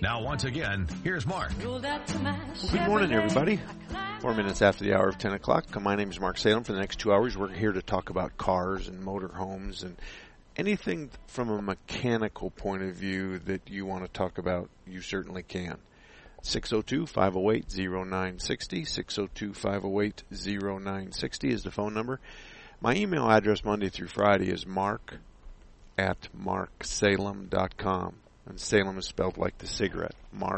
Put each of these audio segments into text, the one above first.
Now, once again, here's Mark. Good morning, everybody. 4 minutes after the hour of 10 o'clock. My name is Mark Salem. For the next 2 hours, we're here to talk about cars and motorhomes and anything from a mechanical point of view that you want to talk about, you certainly can. 602-508-0960. 602-508-0960 is the phone number. My email address Monday through Friday is mark@marksalem.com. And Salem is spelled like the cigarette.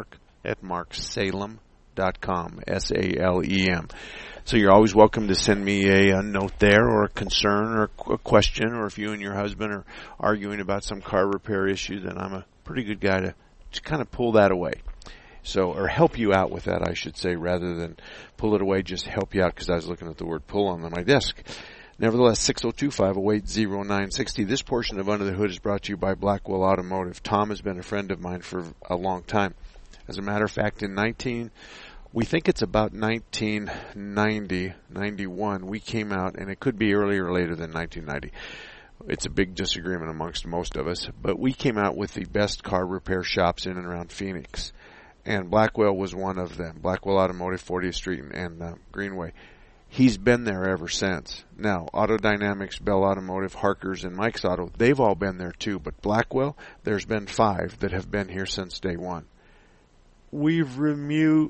mark@marksalem.com. S-A-L-E-M. So you're always welcome to send me a note there, or a concern, or a question, or if you and your husband are arguing about some car repair issue, then I'm a pretty good guy to kind of pull that away. So, or help you out with that, I should say, rather than pull it away, just help you out, because I was looking at the word pull on my desk. Nevertheless, 602-508-0960. This portion of Under the Hood is brought to you by Blackwell Automotive. Tom has been a friend of mine for a long time. As a matter of fact, we think it's about 1990, 91, we came out, and it could be earlier or later than 1990. It's a big disagreement amongst most of us, but we came out with the best car repair shops in and around Phoenix, and Blackwell was one of them. Blackwell Automotive, 40th Street and Greenway. He's been there ever since. Now, Auto Dynamics, Bell Automotive, Harker's, and Mike's Auto, they've all been there too. But Blackwell, there's been 5 that have been here since day one. We have removed,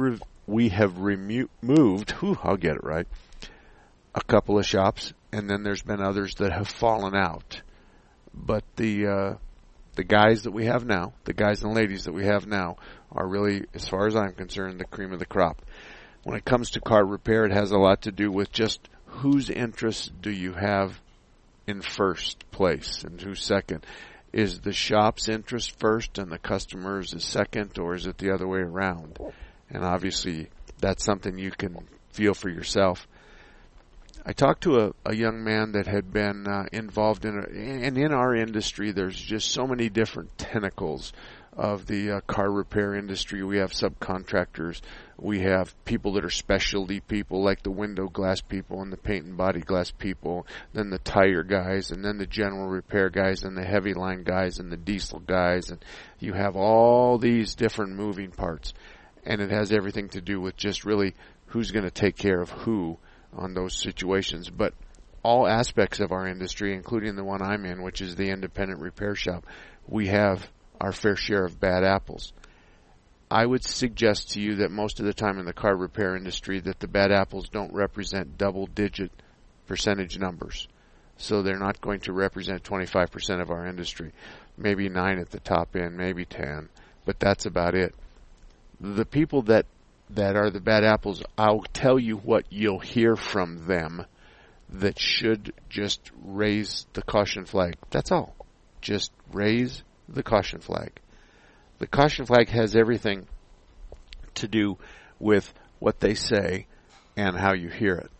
I'll get it right, a couple of shops, and then there's been others that have fallen out. But the guys that we have now, the guys and ladies that we have now, are really, as far as I'm concerned, the cream of the crop. When it comes to car repair, it has a lot to do with just whose interests do you have in first place and who's second. Is the shop's interest first and the customer's is second, or is it the other way around? And obviously, that's something you can feel for yourself. I talked to a young man that had been involved and in our industry, there's just so many different tentacles of the car repair industry. We have subcontractors. We have people that are specialty people, like the window glass people and the paint and body glass people, then the tire guys, and then the general repair guys, and the heavy line guys, and the diesel guys. And you have all these different moving parts. And it has everything to do with just really who's going to take care of who on those situations. But all aspects of our industry, including the one I'm in, which is the independent repair shop, we have our fair share of bad apples. I would suggest to you that most of the time in the car repair industry that the bad apples don't represent double-digit percentage numbers. So they're not going to represent 25% of our industry. Maybe 9 at the top end, maybe 10, but that's about it. The people that are the bad apples, I'll tell you what you'll hear from them that should just raise the caution flag. That's all. Just raise the caution flag. The caution flag has everything to do with what they say and how you hear it.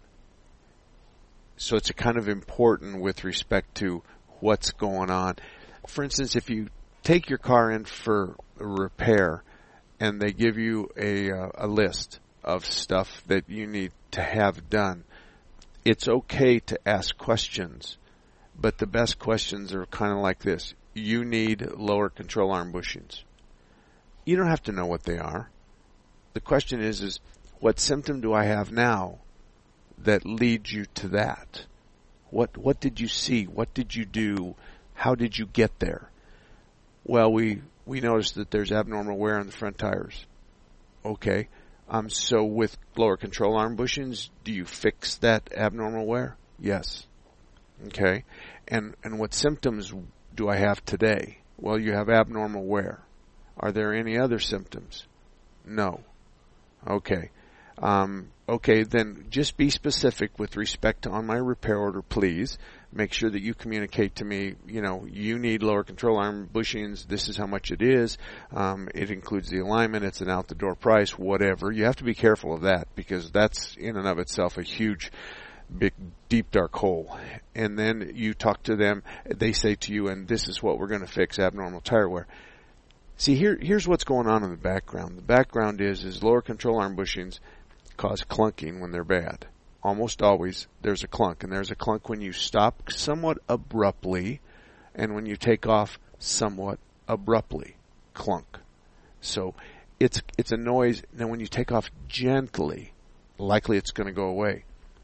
So it's kind of important with respect to what's going on. For instance, if you take your car in for a repair and they give you a list of stuff that you need to have done, it's okay to ask questions, but the best questions are kind of like this. You need lower control arm bushings. You don't have to know what they are. The question is what symptom do I have now that leads you to that? What did you see? What did you do? How did you get there? Well, we noticed that there's abnormal wear on the front tires. Okay. So with lower control arm bushings, do you fix that abnormal wear? Yes. Okay. And what symptoms do I have today? Well, you have abnormal wear. Are there any other symptoms? No. Okay. Okay, then just be specific with respect to on my repair order, please. Make sure that you communicate to me, you need lower control arm bushings. This is how much it is. It includes the alignment. It's an out-the-door price, whatever. You have to be careful of that because that's in and of itself a huge, big, deep, dark hole. And then you talk to them. They say to you, and this is what we're going to fix, abnormal tire wear. See, here's what's going on in the background. The background is lower control arm bushings cause clunking when they're bad. Almost always there's a clunk, and there's a clunk when you stop somewhat abruptly and when you take off somewhat abruptly. Clunk. So it's a noise. Now when you take off gently, likely it's going to go away.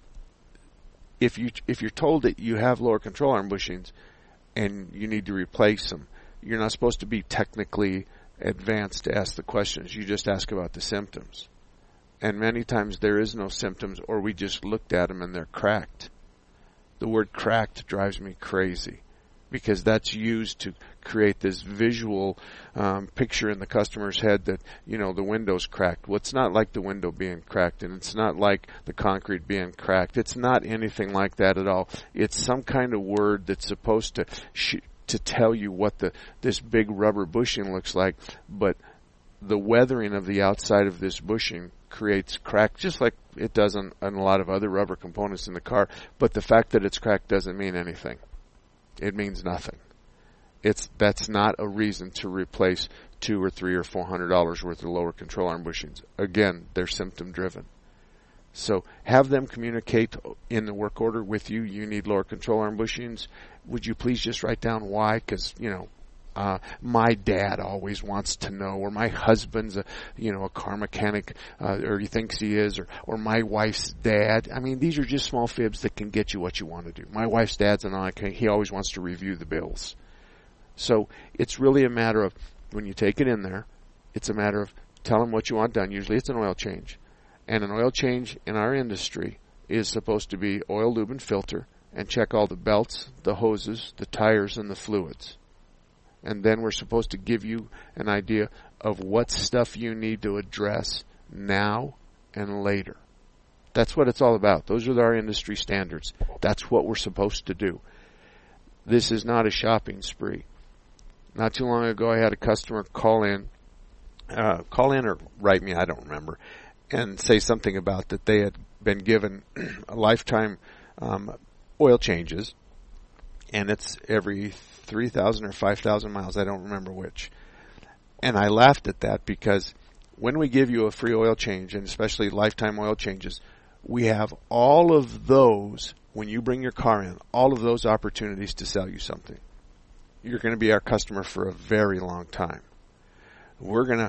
If you're told that you have lower control arm bushings and you need to replace them, you're not supposed to be technically advanced to ask the questions. You just ask about the symptoms. And many times there is no symptoms, or we just looked at them and they're cracked. The word cracked drives me crazy, because that's used to create this visual picture in the customer's head that, the window's cracked. Well, it's not like the window being cracked, and it's not like the concrete being cracked. It's not anything like that at all. It's some kind of word that's supposed to tell you what this big rubber bushing looks like, but the weathering of the outside of this bushing creates crack, just like it does on a lot of other rubber components in the car. But the fact that it's cracked doesn't mean anything. It means nothing. That's not a reason to replace $200 or $300 or $400 worth of lower control arm bushings. Again, they're symptom driven. So have them communicate in the work order with you. You need lower control arm bushings. Would you please just write down why? Because my dad always wants to know, or my husband's a car mechanic, or he thinks he is, or my wife's dad. I mean, these are just small fibs that can get you what you want to do. My wife's dad's he always wants to review the bills. So it's really a matter of, when you take it in there, it's a matter of tell them what you want done. Usually it's an oil change. And an oil change in our industry is supposed to be oil, lube, and filter, and check all the belts, the hoses, the tires, and the fluids. And then we're supposed to give you an idea of what stuff you need to address now and later. That's what it's all about. Those are our industry standards. That's what we're supposed to do. This is not a shopping spree. Not too long ago, I had a customer call in or write me, I don't remember, and say something about that they had been given a lifetime oil changes, and it's every 3,000 or 5,000 miles. I don't remember which. And I laughed at that, because when we give you a free oil change, and especially lifetime oil changes, we have all of those, when you bring your car in, all of those opportunities to sell you something. You're going to be our customer for a very long time. We're going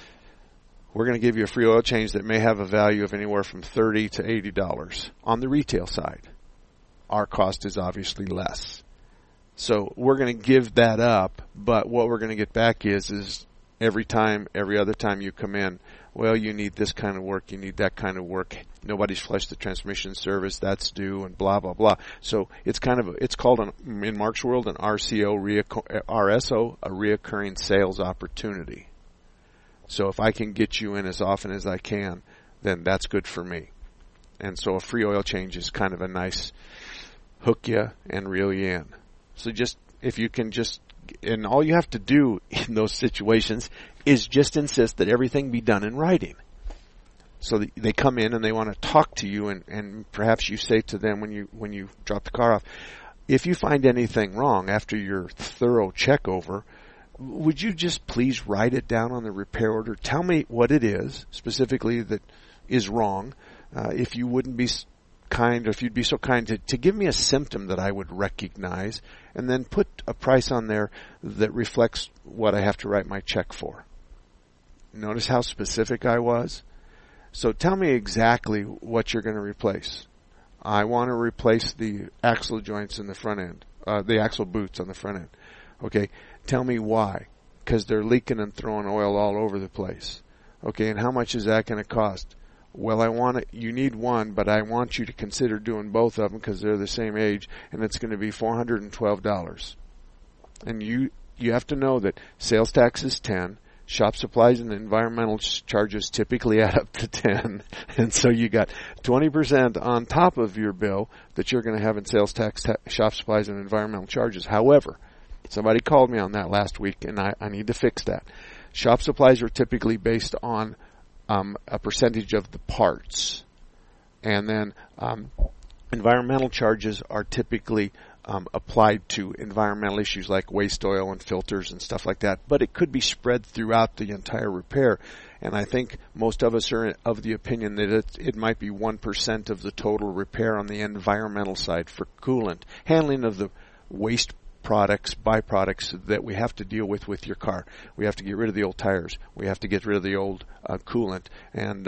to give you a free oil change that may have a value of anywhere from $30 to $80 on the retail side. Our cost is obviously less. So we're going to give that up, but what we're going to get back is every other time you come in, well, you need this kind of work, you need that kind of work. Nobody's flushed the transmission service, that's due, and blah, blah, blah. So it's called, in Mark's world, an RSO, a reoccurring sales opportunity. So if I can get you in as often as I can, then that's good for me. And so a free oil change is kind of a nice hook you and reel you in. So if you can and all you have to do in those situations is just insist that everything be done in writing. So they come in and they want to talk to you, and perhaps you say to them when you drop the car off, if you find anything wrong after your thorough check over, would you just please write it down on the repair order? Tell me what it is specifically that is wrong. If you wouldn't be kind, or if you'd be so kind to give me a symptom that I would recognize, and then put a price on there that reflects what I have to write my check for. Notice how specific I was? So tell me exactly what you're going to replace. I want to replace the axle joints in the front end, the axle boots on the front end. Okay, tell me why. Because they're leaking and throwing oil all over the place. Okay, and how much is that going to cost? Well, you need one, but I want you to consider doing both of them because they're the same age, and it's going to be $412. And you have to know that sales tax is 10, shop supplies and environmental charges typically add up to 10, and so you got 20% on top of your bill that you're going to have in sales tax, shop supplies, and environmental charges. However, somebody called me on that last week, and I need to fix that. Shop supplies are typically based on a percentage of the parts, and then environmental charges are typically applied to environmental issues like waste oil and filters and stuff like that, but it could be spread throughout the entire repair. And I think most of us are of the opinion that it might be 1% of the total repair on the environmental side for coolant, handling of the waste products, byproducts that we have to deal with your car. We have to get rid of the old tires. We have to get rid of the old coolant and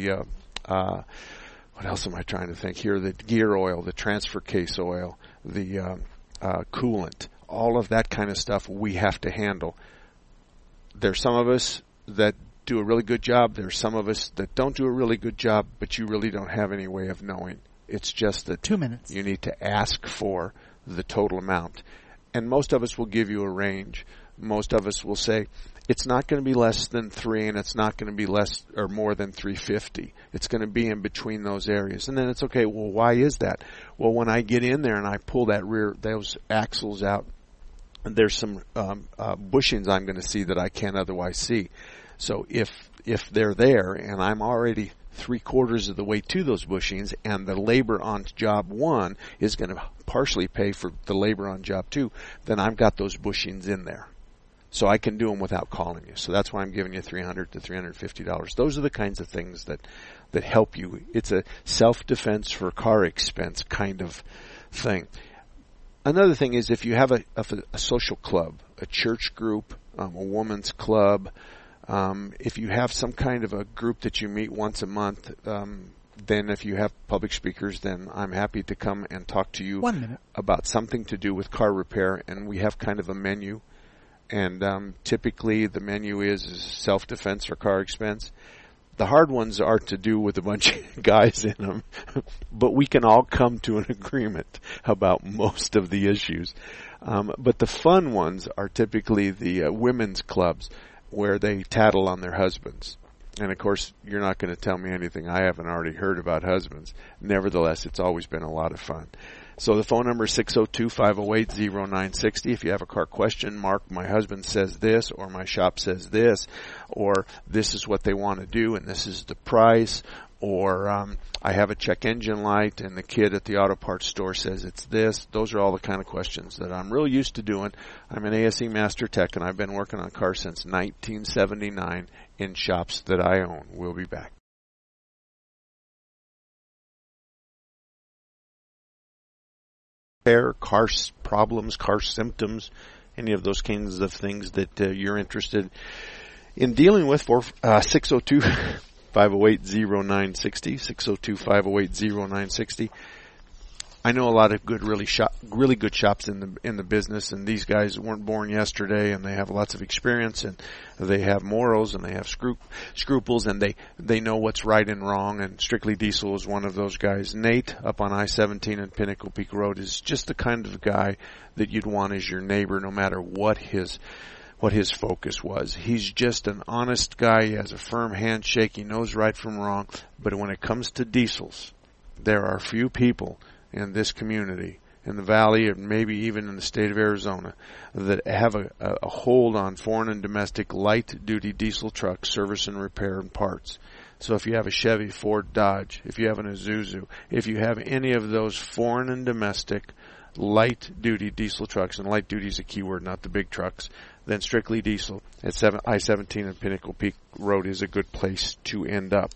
what else am I trying to think here? The gear oil, the transfer case oil, the coolant, all of that kind of stuff we have to handle. There's some of us that do a really good job. There's some of us that don't do a really good job, but you really don't have any way of knowing. It's just that 2 minutes. You need to ask for the total amount. And most of us will give you a range. Most of us will say, it's not going to be less than 3 and it's not going to be less or more than 350. It's going to be in between those areas. And then it's okay, well, why is that? Well, when I get in there and I pull those axles out, there's some bushings I'm going to see that I can't otherwise see. So if they're there and I'm already 3/4 of the way to those bushings and the labor on job 1 is going to partially pay for the labor on job 2, then I've got those bushings in there. So I can do them without calling you. So that's why I'm giving you $300 to $350. Those are the kinds of things that help you. It's a self-defense for car expense kind of thing. Another thing is if you have a social club, a church group, a woman's club, if you have some kind of a group that you meet once a month, then if you have public speakers, then I'm happy to come and talk to you about something to do with car repair. And we have kind of a menu. And typically the menu is self-defense for car expense. The hard ones are to do with a bunch of guys in them, but we can all come to an agreement about most of the issues. But the fun ones are typically the women's clubs where they tattle on their husbands. And of course, you're not going to tell me anything I haven't already heard about husbands. Nevertheless, it's always been a lot of fun. So the phone number is 602-508-0960. If you have a car question, Mark, my husband says this, or my shop says this, or this is what they want to do and this is the price, or I have a check engine light and the kid at the auto parts store says it's this. Those are all the kind of questions that I'm real used to doing. I'm an ASE Master Tech and I've been working on cars since 1979 in shops that I own. We'll be back. Car problems, car symptoms, any of those kinds of things that you're interested in dealing with for 602-508-0960, 602-508-0960. I know a lot of really good shops in the business, and these guys weren't born yesterday, and they have lots of experience, and they have morals, and they have scruples, and they know what's right and wrong. And Strictly Diesel is one of those guys. Nate up on I-17 and Pinnacle Peak Road is just the kind of guy that you'd want as your neighbor, no matter what his focus was. He's just an honest guy. He has a firm handshake. He knows right from wrong. But when it comes to diesels, there are few people in this community, in the valley, or maybe even in the state of Arizona, that have a hold on foreign and domestic light-duty diesel truck service and repair and parts. So if you have a Chevy, Ford, Dodge, if you have an Isuzu, if you have any of those foreign and domestic light-duty diesel trucks, and light-duty is a key word, not the big trucks, then Strictly Diesel at I-17 and Pinnacle Peak Road is a good place to end up.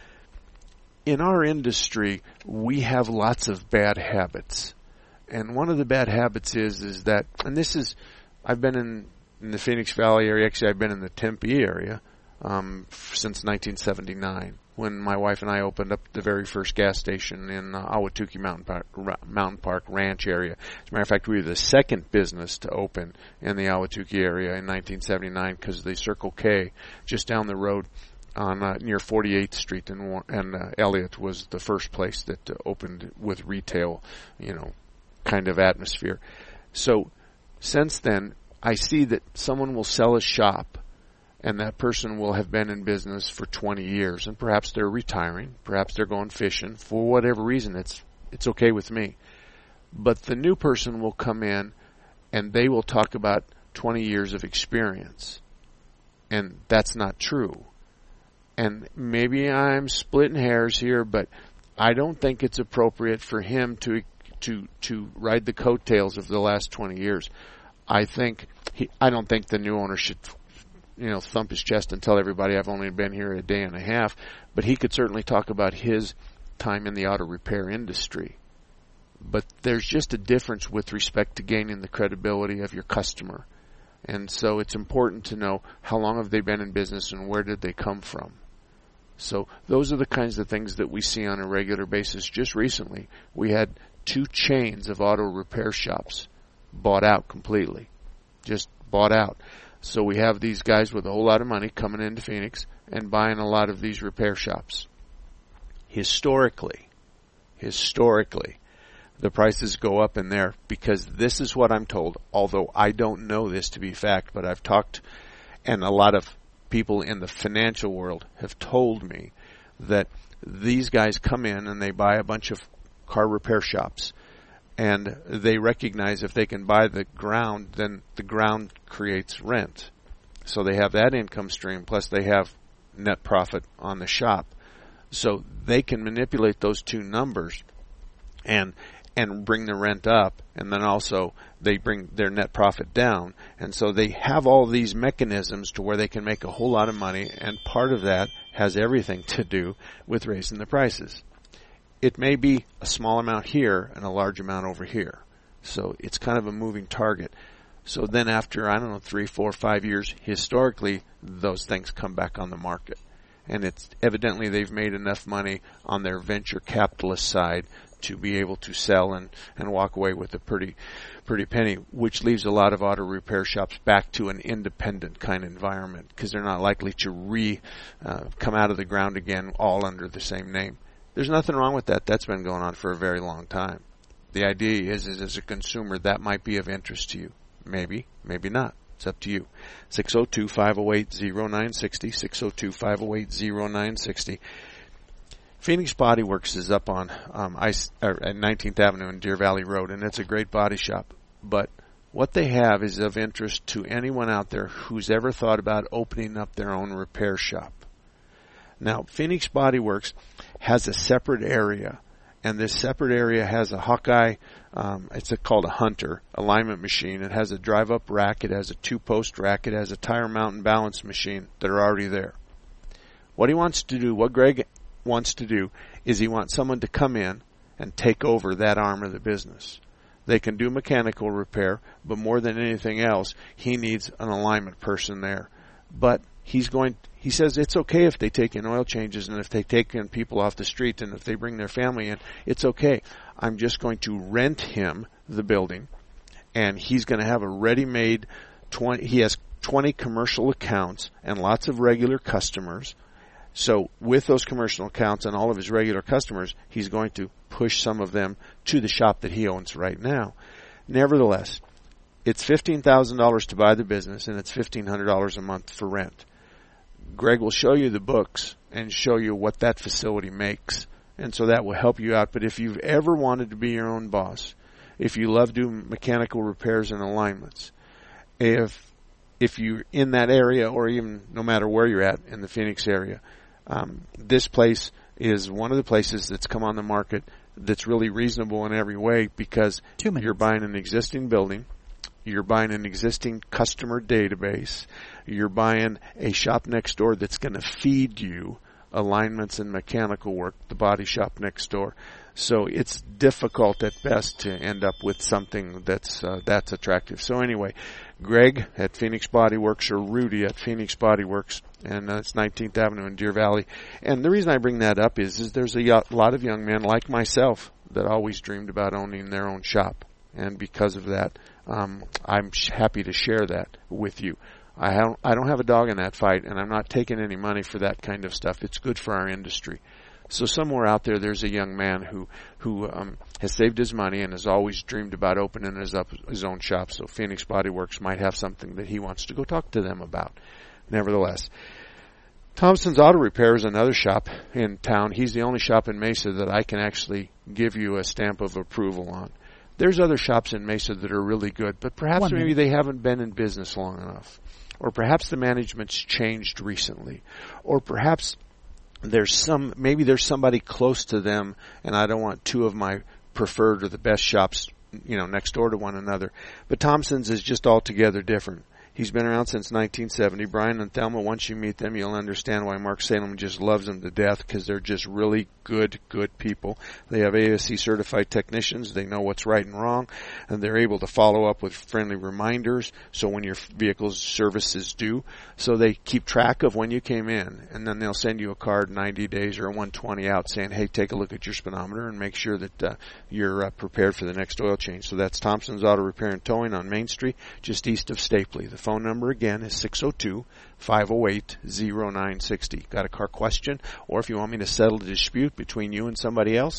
In our industry, we have lots of bad habits. And one of the bad habits is that, and this is, I've been in the Phoenix Valley area, actually I've been in the Tempe area since 1979, when my wife and I opened up the very first gas station in Ahwatukee Mountain Park Ranch area. As a matter of fact, we were the second business to open in the Ahwatukee area in 1979 because the Circle K just down the road on near 48th Street and Elliott was the first place that opened with retail, kind of atmosphere. So since then, I see that someone will sell a shop, and that person will have been in business for 20 years, and perhaps they're retiring, perhaps they're going fishing, for whatever reason. It's okay with me. But the new person will come in, and they will talk about 20 years of experience, and that's not true. And maybe I'm splitting hairs here, but I don't think it's appropriate for him to ride the coattails of the last 20 years. I don't think the new owner should, thump his chest and tell everybody I've only been here a day and a half, but he could certainly talk about his time in the auto repair industry. but there's just a difference with respect to gaining the credibility of your customer. And so it's important to know how long have they been in business and where did they come from. So those are the kinds of things that we see on a regular basis. Just recently, we had 2 chains of auto repair shops bought out completely. Just bought out. So we have these guys with a whole lot of money coming into Phoenix and buying a lot of these repair shops. Historically, the prices go up in there because this is what I'm told, although I don't know this to be fact, but I've talked, and a lot of people in the financial world have told me that these guys come in and they buy a bunch of car repair shops, and they recognize if they can buy the ground, then the ground creates rent. So they have that income stream, plus they have net profit on the shop. So they can manipulate those 2 numbers and bring the rent up, and then also they bring their net profit down. And so they have all these mechanisms to where they can make a whole lot of money, and part of that has everything to do with raising the prices. It may be a small amount here and a large amount over here. So it's kind of a moving target. So then after, 3, 4, 5 years, historically, those things come back on the market. And it's evidently they've made enough money on their venture capitalist side to be able to sell and walk away with a pretty penny, which leaves a lot of auto repair shops back to an independent kind of environment because they're not likely to come out of the ground again all under the same name. There's nothing wrong with that. That's been going on for a very long time. The idea is as a consumer, that might be of interest to you. Maybe, maybe not. It's up to you. 602-508-0960, 602-508-0960. Phoenix Body Works is up on at 19th Avenue and Deer Valley Road, and it's a great body shop. But what they have is of interest to anyone out there who's ever thought about opening up their own repair shop. Now, Phoenix Body Works has a separate area, and this separate area has a Hawkeye, it's called a Hunter alignment machine. It has a drive-up rack, it has a 2-post rack, it has a tire mount and balance machine that are already there. What Greg wants to do is he wants someone to come in and take over that arm of the business. They can do mechanical repair, but more than anything else, he needs an alignment person there. But he says it's okay if they take in oil changes and if they take in people off the street and if they bring their family in, it's okay. I'm just going to rent him the building, and he's going to have a ready-made he has 20 commercial accounts and lots of regular customers. So with those commercial accounts and all of his regular customers, he's going to push some of them to the shop that he owns right now. Nevertheless, it's $15,000 to buy the business, and it's $1,500 a month for rent. Greg will show you the books and show you what that facility makes, and so that will help you out. But if you've ever wanted to be your own boss, if you love doing mechanical repairs and alignments, if you're in that area, or even no matter where you're at in the Phoenix area, this place is one of the places that's come on the market that's really reasonable in every way, because you're buying an existing building, you're buying an existing customer database, you're buying a shop next door that's going to feed you alignments and mechanical work, the body shop next door. So it's difficult at best to end up with something that's attractive. So anyway, Greg at Phoenix Body Works, or Rudy at Phoenix Body Works, and it's 19th Avenue in Deer Valley. And the reason I bring that up is there's a lot of young men like myself that always dreamed about owning their own shop. And because of that, I'm happy to share that with you. I don't have a dog in that fight, and I'm not taking any money for that kind of stuff. It's good for our industry. So somewhere out there's a young man who has saved his money and has always dreamed about opening his own shop. So Phoenix Body Works might have something that he wants to go talk to them about. Nevertheless, Thompson's Auto Repair is another shop in town. He's the only shop in Mesa that I can actually give you a stamp of approval on. There's other shops in Mesa that are really good, but perhaps maybe they haven't been in business long enough. Or perhaps the management's changed recently. Or perhaps there's somebody close to them, and I don't want two of my preferred or the best shops, next door to one another. But Thompson's is just altogether different. He's been around since 1970. Brian and Thelma, once you meet them, you'll understand why Mark Salem just loves them to death, because they're just really good people. They have ASE certified technicians. They know what's right and wrong, and they're able to follow up with friendly reminders so when your vehicle's service is due. So they keep track of when you came in, and then they'll send you a card 90 days or a 120 out saying, hey, take a look at your speedometer and make sure that you're prepared for the next oil change. So that's Thompson's Auto Repair and Towing on Main Street, just east of Stapley. The phone number again is 602-508-0960. Got a car question, or if you want me to settle the dispute between you and somebody else,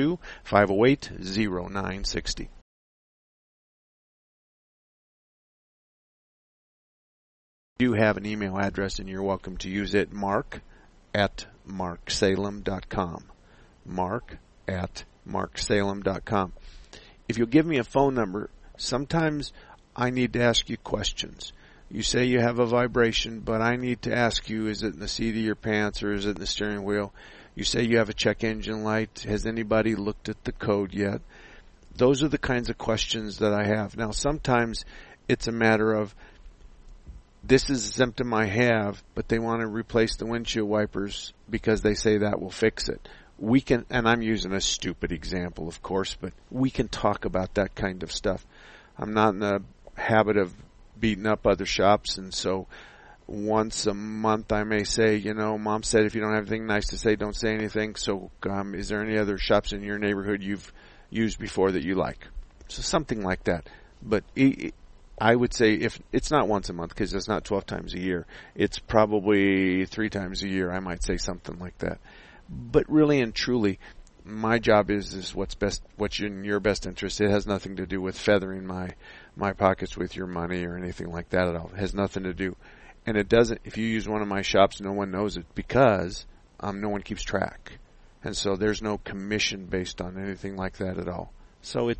602-508-0960. You have an email address and you're welcome to use it, mark@marksalem.com. mark@marksalem.com. If you'll give me a phone number, sometimes I need to ask you questions. You say you have a vibration, but I need to ask you, is it in the seat of your pants or is it in the steering wheel? You say you have a check engine light. Has anybody looked at the code yet? Those are the kinds of questions that I have. Now, sometimes it's a matter of, this is a symptom I have, but they want to replace the windshield wipers because they say that will fix it. We can, and I'm using a stupid example, of course, but we can talk about that kind of stuff. I'm not in the habit of beating up other shops, and so once a month I may say, you know, Mom said if you don't have anything nice to say, don't say anything. So is there any other shops in your neighborhood you've used before that you like? So something like that. But I would say if it's not once a month, because it's not 12 times a year, it's probably 3 times a year. I might say something like that. But really and truly, my job is what's in your best interest. It has nothing to do with feathering my pockets with your money or anything like that at all. It has nothing to do. And it doesn't, if you use one of my shops, no one knows it because no one keeps track. And so there's no commission based on anything like that at all. So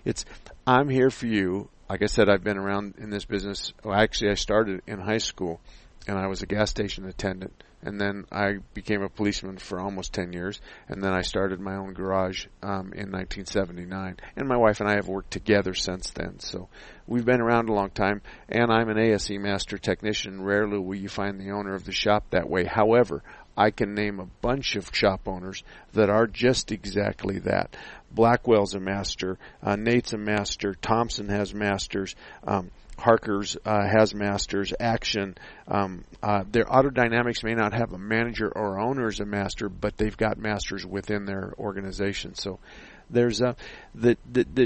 I'm here for you. Like I said, I've been around in this business. Well, actually, I started in high school, and I was a gas station attendant. And then I became a policeman for almost 10 years. And then I started my own garage in 1979. And my wife and I have worked together since then. So we've been around a long time. And I'm an ASE master technician. Rarely will you find the owner of the shop that way. However, I can name a bunch of shop owners that are just exactly that. Blackwell's a master. Nate's a master. Thompson has masters. Harker's has masters. Action. Their Auto Dynamics may not have a manager or owner as a master, but they've got masters within their organization. So there's the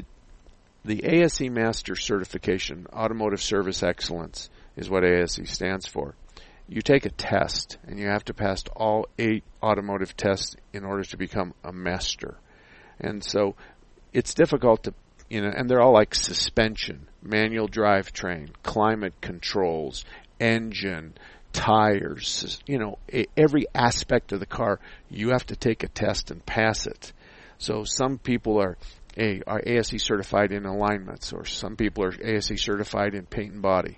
ASE Master Certification, Automotive Service Excellence, is what ASE stands for. You take a test, and you have to pass all 8 automotive tests in order to become a master. And so it's difficult to, and they're all like suspension, manual drivetrain, climate controls, engine, tires, every aspect of the car, you have to take a test and pass it. So some people are ASE certified in alignments, or some people are ASE certified in paint and body,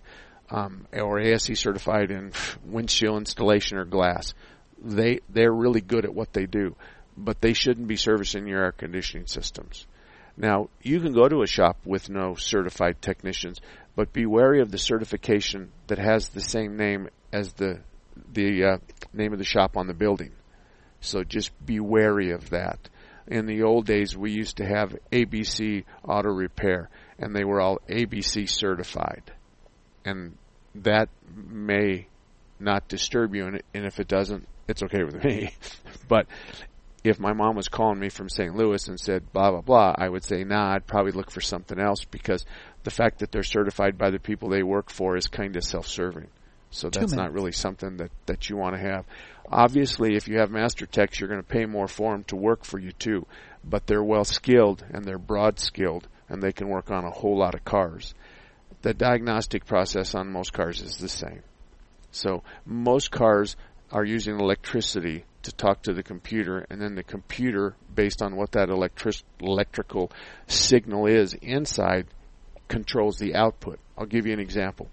or ASE certified in windshield installation or glass. They're really good at what they do, but they shouldn't be servicing your air conditioning systems. Now, you can go to a shop with no certified technicians, but be wary of the certification that has the same name as the name of the shop on the building. So just be wary of that. In the old days, we used to have ABC Auto Repair, and they were all ABC certified. And that may not disturb you, and if it doesn't, it's okay with me. But if my mom was calling me from St. Louis and said blah, blah, blah, I would say, nah, I'd probably look for something else, because the fact that they're certified by the people they work for is kind of self-serving. So that's not really something that you want to have. Obviously, if you have master techs, you're going to pay more for them to work for you too. But they're well-skilled and they're broad-skilled, and they can work on a whole lot of cars. The diagnostic process on most cars is the same. So most cars are using electricity to talk to the computer, and then the computer, based on what that electrical signal is inside, controls the output. I'll give you an example.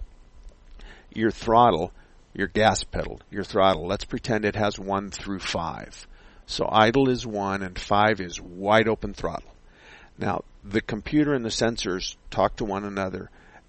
Your throttle, your gas pedal, your throttle, let's pretend it has 1 through 5. So idle is 1 and 5 is wide open throttle. Now, the computer and the sensors talk to one another,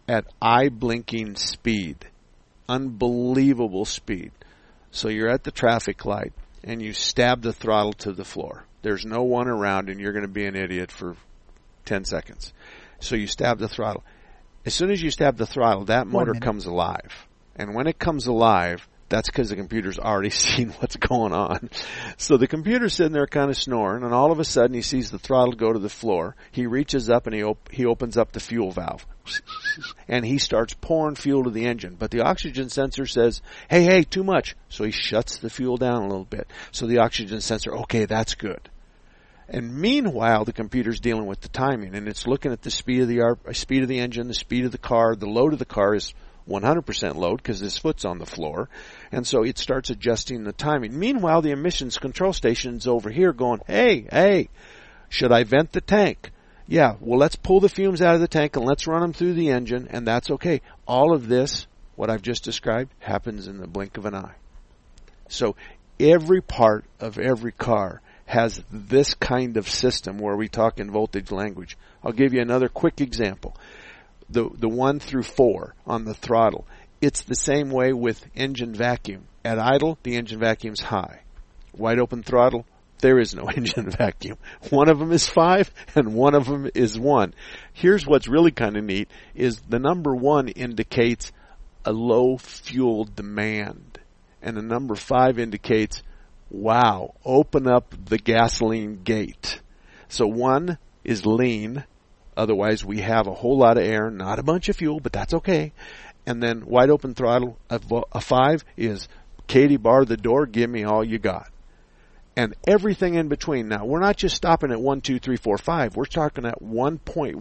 at eye-blinking speed. Unbelievable speed. So you're at the traffic light and you stab the throttle to the floor. There's no one around and you're going to be an idiot for 10 seconds. So you stab the throttle. As soon as you stab the throttle, that motor comes alive. And when it comes alive, that's because the computer's already seen what's going on. So the computer's sitting there kind of snoring, and all of a sudden he sees the throttle go to the floor. He reaches up and he opens up the fuel valve. And he starts pouring fuel to the engine. But the oxygen sensor says, hey, too much. So he shuts the fuel down a little bit. So the oxygen sensor, okay, that's good. And meanwhile, the computer's dealing with the timing, and it's looking at the speed of the engine, the speed of the car. The load of the car is 100% load because his foot's on the floor. And so it starts adjusting the timing. Meanwhile, the emissions control station's over here going, hey, should I vent the tank? Yeah, well, let's pull the fumes out of the tank and let's run them through the engine, and that's okay. All of this, what I've just described, happens in the blink of an eye. So every part of every car has this kind of system where we talk in voltage language. I'll give you another quick example. The 1 through 4 on the throttle. It's the same way with engine vacuum. At idle, the engine vacuum's high. Wide open throttle, there is no engine vacuum. One of them is 5 and one of them is 1. Here's what's really kind of neat is the number 1 indicates a low fuel demand. And the number 5 indicates, wow, open up the gasoline gate. So 1 is lean. Otherwise, we have a whole lot of air, not a bunch of fuel, but that's okay. And then wide open throttle, a 5 is Katie, bar the door, give me all you got. And everything in between. Now, we're not just stopping at 1, 2, 3, 4, 5. We're talking at 1.1,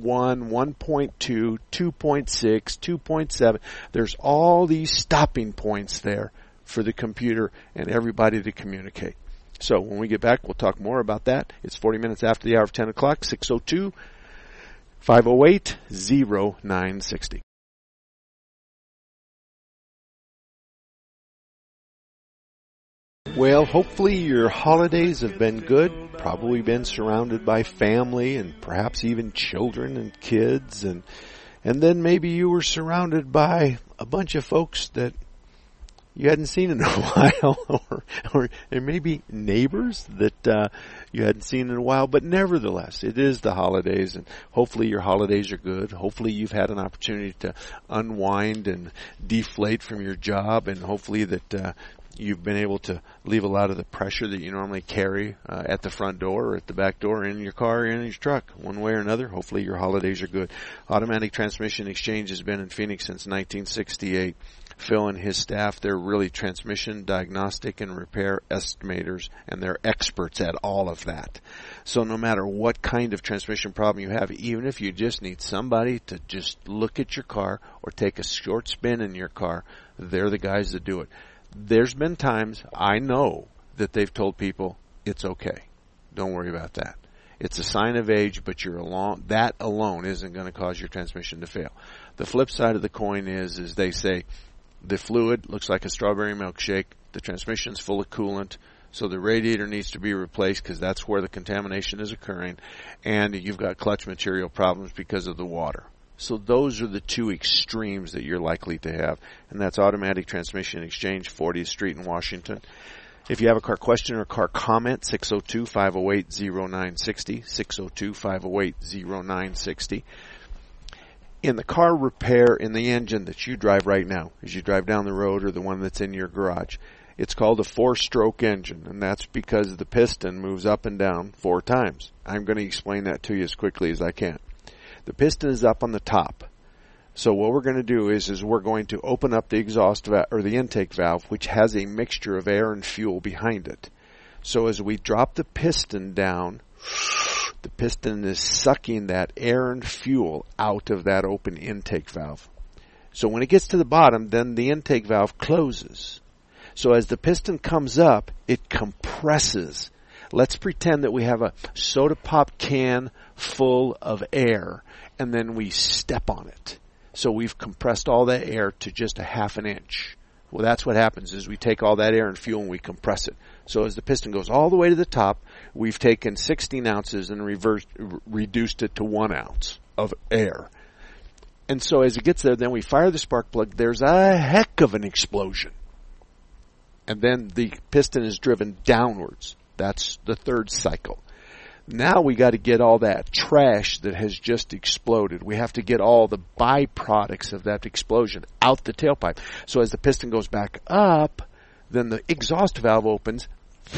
1.2, 2.6, 2.7. There's all these stopping points there for the computer and everybody to communicate. So when we get back, we'll talk more about that. It's 40 minutes after the hour of 10 o'clock, 602 508 0960. Well, hopefully your holidays have been good. Probably been surrounded by family and perhaps even children and kids. And then maybe you were surrounded by a bunch of folks that you hadn't seen in a while, or maybe neighbors that you hadn't seen in a while. But nevertheless, it is the holidays, and hopefully your holidays are good. Hopefully you've had an opportunity to unwind and deflate from your job, and hopefully that you've been able to leave a lot of the pressure that you normally carry at the front door or at the back door in your car or in your truck, one way or another. Hopefully your holidays are good. Automatic Transmission Exchange has been in Phoenix since 1968. Phil and his staff, they're really transmission diagnostic and repair estimators, and they're experts at all of that. So no matter what kind of transmission problem you have, even if you just need somebody to just look at your car or take a short spin in your car, they're the guys that do it. There's been times I know that they've told people, it's okay. Don't worry about that. It's a sign of age, but that alone isn't going to cause your transmission to fail. The flip side of the coin is they say, the fluid looks like a strawberry milkshake. The transmission's full of coolant, so the radiator needs to be replaced because that's where the contamination is occurring. And you've got clutch material problems because of the water. So those are the two extremes that you're likely to have. And that's Automatic Transmission Exchange, 40th Street in Washington. If you have a car question or car comment, 602-508-0960, 602-508-0960. In the car repair in the engine that you drive right now, as you drive down the road or the one that's in your garage, it's called a 4-stroke engine, and that's because the piston moves up and down 4 times. I'm going to explain that to you as quickly as I can. The piston is up on the top. So what we're going to do is we're going to open up the exhaust valve, or the intake valve, which has a mixture of air and fuel behind it. So as we drop the piston down, the piston is sucking that air and fuel out of that open intake valve. So when it gets to the bottom, then the intake valve closes. So as the piston comes up, it compresses. Let's pretend that we have a soda pop can full of air, and then we step on it. So we've compressed all that air to just a half an inch. Well, that's what happens is we take all that air and fuel and we compress it. So as the piston goes all the way to the top, we've taken 16 ounces and reduced it to 1 ounce of air. And so as it gets there, then we fire the spark plug. There's a heck of an explosion. And then the piston is driven downwards. That's the third cycle. Now we got to get all that trash that has just exploded. We have to get all the byproducts of that explosion out the tailpipe. So as the piston goes back up, then the exhaust valve opens.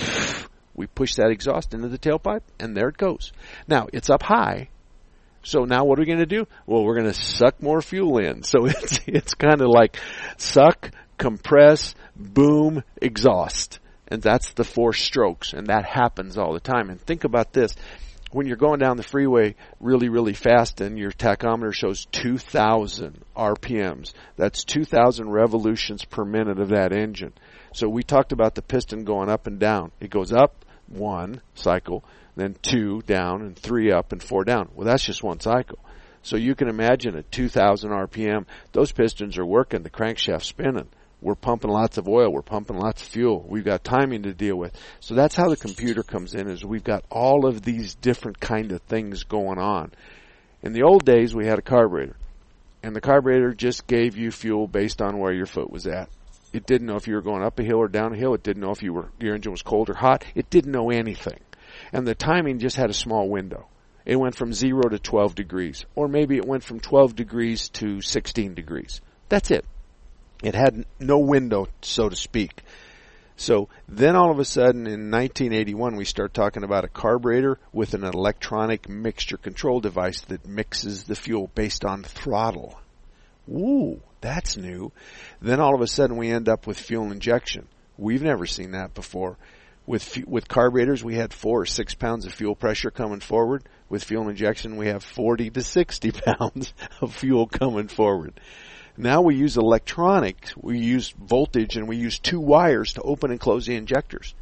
We push that exhaust into the tailpipe, and there it goes. Now, it's up high. So now what are we going to do? Well, we're going to suck more fuel in. So it's kind of like suck, compress, boom, exhaust. And that's the 4 strokes, and that happens all the time. And think about this. When you're going down the freeway really, really fast and your tachometer shows 2,000 RPMs, that's 2,000 revolutions per minute of that engine. So we talked about the piston going up and down. It goes up 1 cycle, then 2 down, and 3 up, and 4 down. Well, that's just 1 cycle. So you can imagine at 2,000 RPM, those pistons are working, the crankshaft spinning. We're pumping lots of oil. We're pumping lots of fuel. We've got timing to deal with. So that's how the computer comes in, is we've got all of these different kind of things going on. In the old days, we had a carburetor. And the carburetor just gave you fuel based on where your foot was at. It didn't know if you were going up a hill or down a hill. It didn't know if your engine was cold or hot. It didn't know anything. And the timing just had a small window. It went from 0 to 12 degrees. Or maybe it went from 12 degrees to 16 degrees. That's it. It had no window, so to speak. So then all of a sudden in 1981 we start talking about a carburetor with an electronic mixture control device that mixes the fuel based on throttle. Ooh, that's new. Then all of a sudden we end up with fuel injection. We've never seen that before. With carburetors we had 4 or 6 pounds of fuel pressure coming forward. With fuel injection we have 40 to 60 pounds of fuel coming forward. Now we use electronics, we use voltage, and we use 2 wires to open and close the injectors.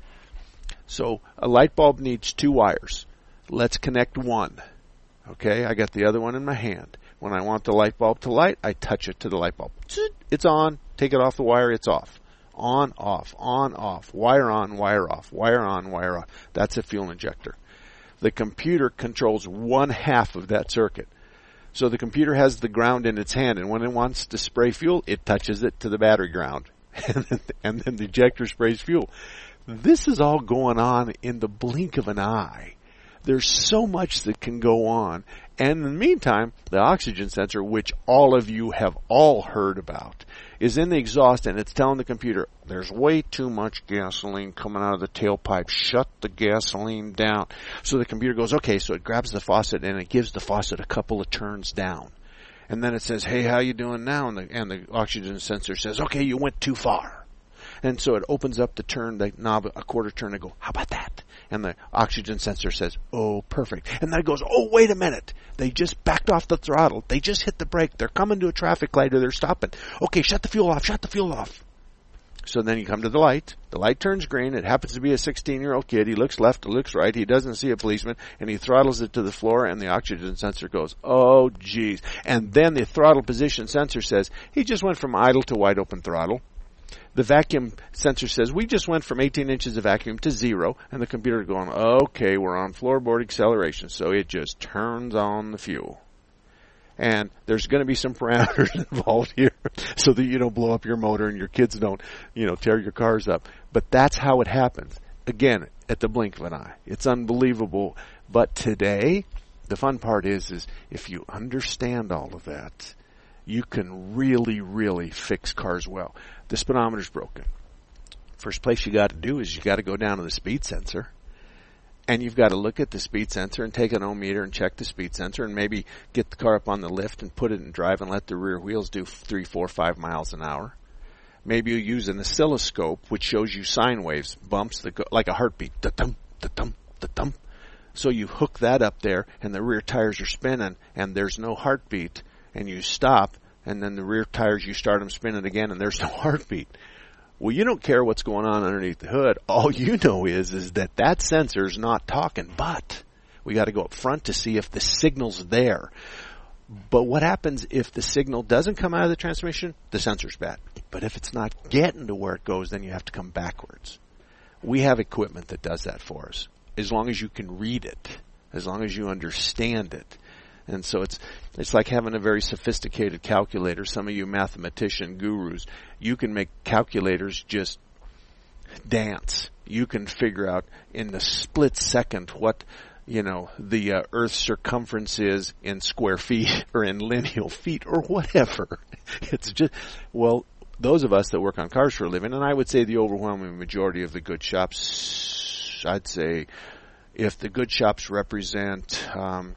So a light bulb needs 2 wires. Let's connect one. Okay, I got the other one in my hand. When I want the light bulb to light, I touch it to the light bulb. It's on. Take it off the wire, it's off. On, off, wire on, wire off, wire on, wire off. That's a fuel injector. The computer controls 1/2 of that circuit. So the computer has the ground in its hand, and when it wants to spray fuel, it touches it to the battery ground. And then the ejector sprays fuel. This is all going on in the blink of an eye. There's so much that can go on. And in the meantime, the oxygen sensor, which all of you have all heard about, is in the exhaust, and it's telling the computer, there's way too much gasoline coming out of the tailpipe. Shut the gasoline down. So the computer goes, okay, so it grabs the faucet, and it gives the faucet a couple of turns down. And then it says, hey, how you doing now? And the oxygen sensor says, okay, you went too far. And so it opens up the knob a quarter turn, and go, how about that? And the oxygen sensor says, oh, perfect. And then it goes, oh, wait a minute. They just backed off the throttle. They just hit the brake. They're coming to a traffic light, or they're stopping. Okay, shut the fuel off. So then you come to the light. The light turns green. It happens to be a 16-year-old kid. He looks left, looks right. He doesn't see a policeman, and he throttles it to the floor, and the oxygen sensor goes, oh, geez. And then the throttle position sensor says, he just went from idle to wide open throttle. The vacuum sensor says, we just went from 18 inches of vacuum to 0, and the computer going, okay, we're on floorboard acceleration, so it just turns on the fuel. And there's going to be some parameters involved here so that you don't blow up your motor and your kids don't, tear your cars up. But that's how it happens. Again, at the blink of an eye. It's unbelievable. But today, the fun part is if you understand all of that, you can really, really fix cars well. The speedometer's broken. First place you got to do is you got to go down to the speed sensor. And you've got to look at the speed sensor and take an ohm meter and check the speed sensor and maybe get the car up on the lift and put it in drive and let the rear wheels do 3, 4, 5 miles an hour. Maybe you use an oscilloscope which shows you sine waves, bumps that go like a heartbeat. Da-dum, da-dum, da-dum. So you hook that up there and the rear tires are spinning and there's no heartbeat. And you stop, and then the rear tires, you start them spinning again, and there's no heartbeat. Well, you don't care what's going on underneath the hood. All you know is that sensor's not talking, but we got to go up front to see if the signal's there. But what happens if the signal doesn't come out of the transmission? The sensor's bad. But if it's not getting to where it goes, then you have to come backwards. We have equipment that does that for us, as long as you can read it, as long as you understand it. And so it's like having a very sophisticated calculator. Some of you mathematician gurus, you can make calculators just dance. You can figure out in the split second what, the Earth's circumference is in square feet or in lineal feet or whatever. It's just, well, those of us that work on cars for a living, and I would say the overwhelming majority of the good shops, I'd say if the good shops represent 30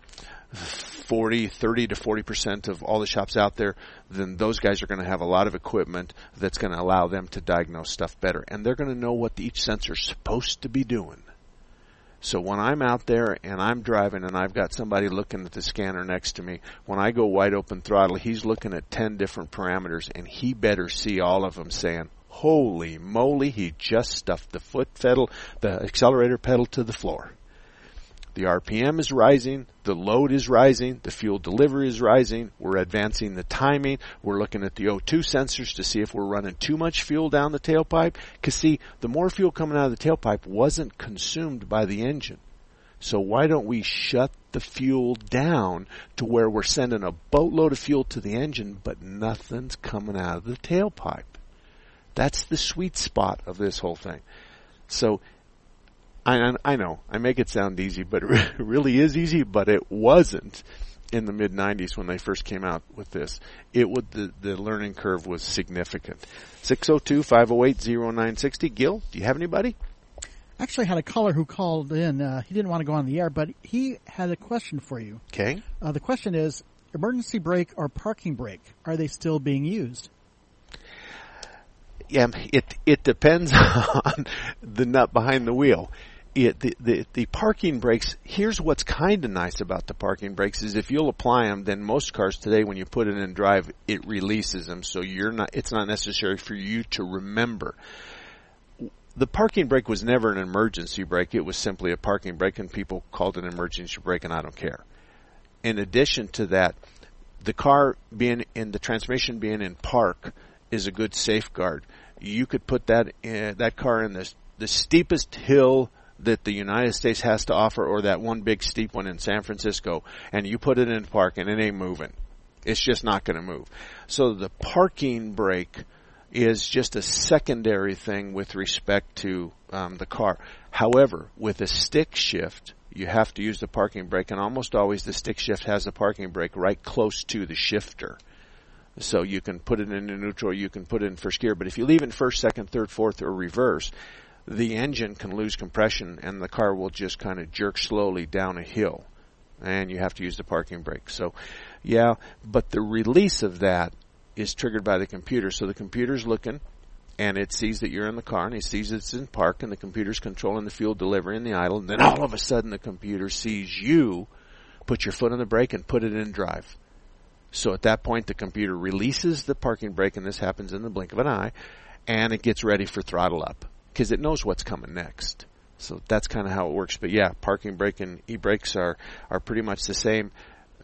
to 40% of all the shops out there, then those guys are going to have a lot of equipment that's going to allow them to diagnose stuff better. And they're going to know what each sensor's supposed to be doing. So when I'm out there and I'm driving and I've got somebody looking at the scanner next to me, when I go wide open throttle, he's looking at 10 different parameters, and he better see all of them saying, holy moly, he just stuffed the accelerator pedal to the floor. The RPM is rising, the load is rising, the fuel delivery is rising, we're advancing the timing, we're looking at the O2 sensors to see if we're running too much fuel down the tailpipe. Because see, the more fuel coming out of the tailpipe wasn't consumed by the engine. So why don't we shut the fuel down to where we're sending a boatload of fuel to the engine, but nothing's coming out of the tailpipe? That's the sweet spot of this whole thing. So I know, I make it sound easy, but it really is easy, but it wasn't in the mid-90s when they first came out with this. The learning curve was significant. 602-508-0960. Gil, do you have anybody? Actually, I had a caller who called in. He didn't want to go on the air, but he had a question for you. Okay. The question is, emergency brake or parking brake, are they still being used? Yeah, it depends on the nut behind the wheel. The parking brakes, here's what's kind of nice about the parking brakes is if you'll apply them, then most cars today, when you put it in drive, it releases them. So it's not necessary for you to remember. The parking brake was never an emergency brake. It was simply a parking brake, and people called it an emergency brake, and I don't care. In addition to that, the car being in the transmission being in park is a good safeguard. You could put that car in the steepest hill that the United States has to offer, or that one big steep one in San Francisco, and you put it in park and it ain't moving. It's just not going to move. So the parking brake is just a secondary thing with respect to the car. However, with a stick shift, you have to use the parking brake, and almost always the stick shift has the parking brake right close to the shifter. So you can put it into neutral, you can put it in first gear, but if you leave it in first, second, third, fourth, or reverse, the engine can lose compression and the car will just kind of jerk slowly down a hill, and you have to use the parking brake. So, yeah, but the release of that is triggered by the computer. So the computer's looking, and it sees that you're in the car, and it sees it's in park, and the computer's controlling the fuel delivery and the idle, and then all of a sudden the computer sees you put your foot on the brake and put it in drive. So at that point, the computer releases the parking brake, and this happens in the blink of an eye, and it gets ready for throttle up because it knows what's coming next. So that's kind of how it works. But yeah, parking brake and e-brakes are pretty much the same.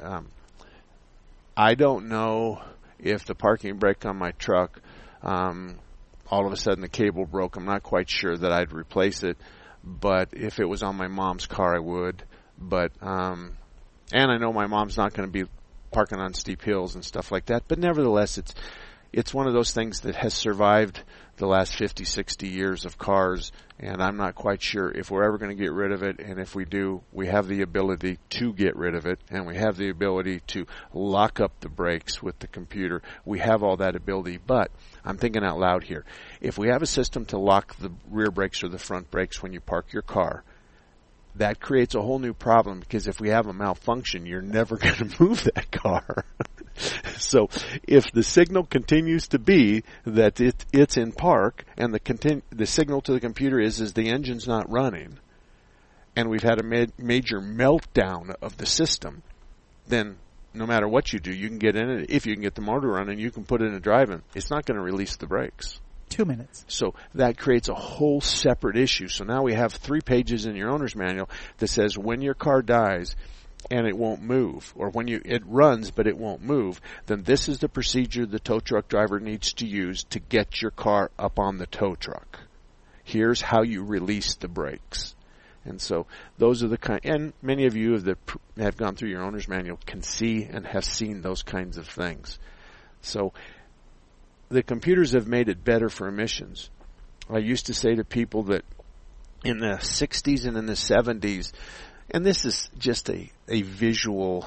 I don't know if the parking brake on my truck, all of a sudden the cable broke. I'm not quite sure that I'd replace it. But if it was on my mom's car, I would. But and I know my mom's not going to be parking on steep hills and stuff like that. But nevertheless, it's one of those things that has survived the last 50, 60 years of cars, and I'm not quite sure if we're ever going to get rid of it, and if we do, we have the ability to get rid of it, and we have the ability to lock up the brakes with the computer. We have all that ability, but I'm thinking out loud here. If we have a system to lock the rear brakes or the front brakes when you park your car, that creates a whole new problem, because if we have a malfunction, you're never going to move that car. So if the signal continues to be that it's in park, and the signal to the computer is the engine's not running, and we've had a major meltdown of the system, then no matter what you do, you can get in it. If you can get the motor running, you can put it in drive, and it's not going to release the brakes. 2 minutes. So that creates a whole separate issue. So now we have 3 pages in your owner's manual that says when your car dies and it won't move, or when it runs but it won't move, then this is the procedure the tow truck driver needs to use to get your car up on the tow truck. Here's how you release the brakes. And so those are the kind, and many of you that have gone through your owner's manual can see and have seen those kinds of things. So the computers have made it better for emissions. I used to say to people that in the 60s and in the 70s, and this is just a visual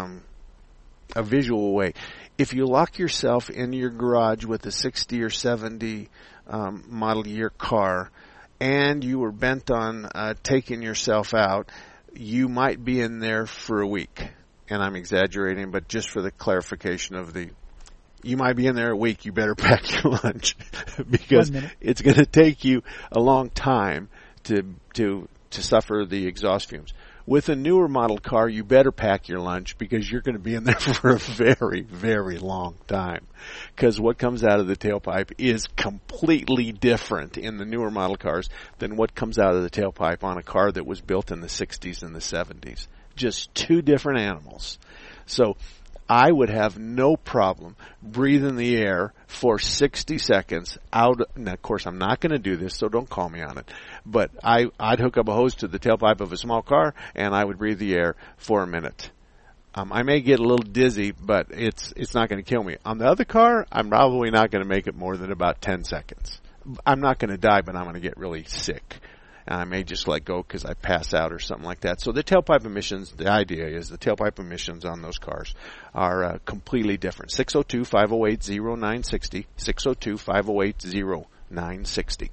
way. If you lock yourself in your garage with a 60 or 70 model year car, and you were bent on taking yourself out, you might be in there for a week. And I'm exaggerating, but just for the clarification of you might be in there a week, you better pack your lunch because it's going to take you a long time to suffer the exhaust fumes. With a newer model car, you better pack your lunch because you're going to be in there for a very, very long time. Because what comes out of the tailpipe is completely different in the newer model cars than what comes out of the tailpipe on a car that was built in the 60s and the 70s. Just two different animals. So I would have no problem breathing the air for 60 seconds out. Now, of course, I'm not going to do this, so don't call me on it. But I'd hook up a hose to the tailpipe of a small car, and I would breathe the air for a minute. I may get a little dizzy, but it's not going to kill me. On the other car, I'm probably not going to make it more than about 10 seconds. I'm not going to die, but I'm going to get really sick. And I may just let go because I pass out or something like that. So the tailpipe emissions, the idea is the tailpipe emissions on those cars are completely different. 602-508-0960, 602-508-0960.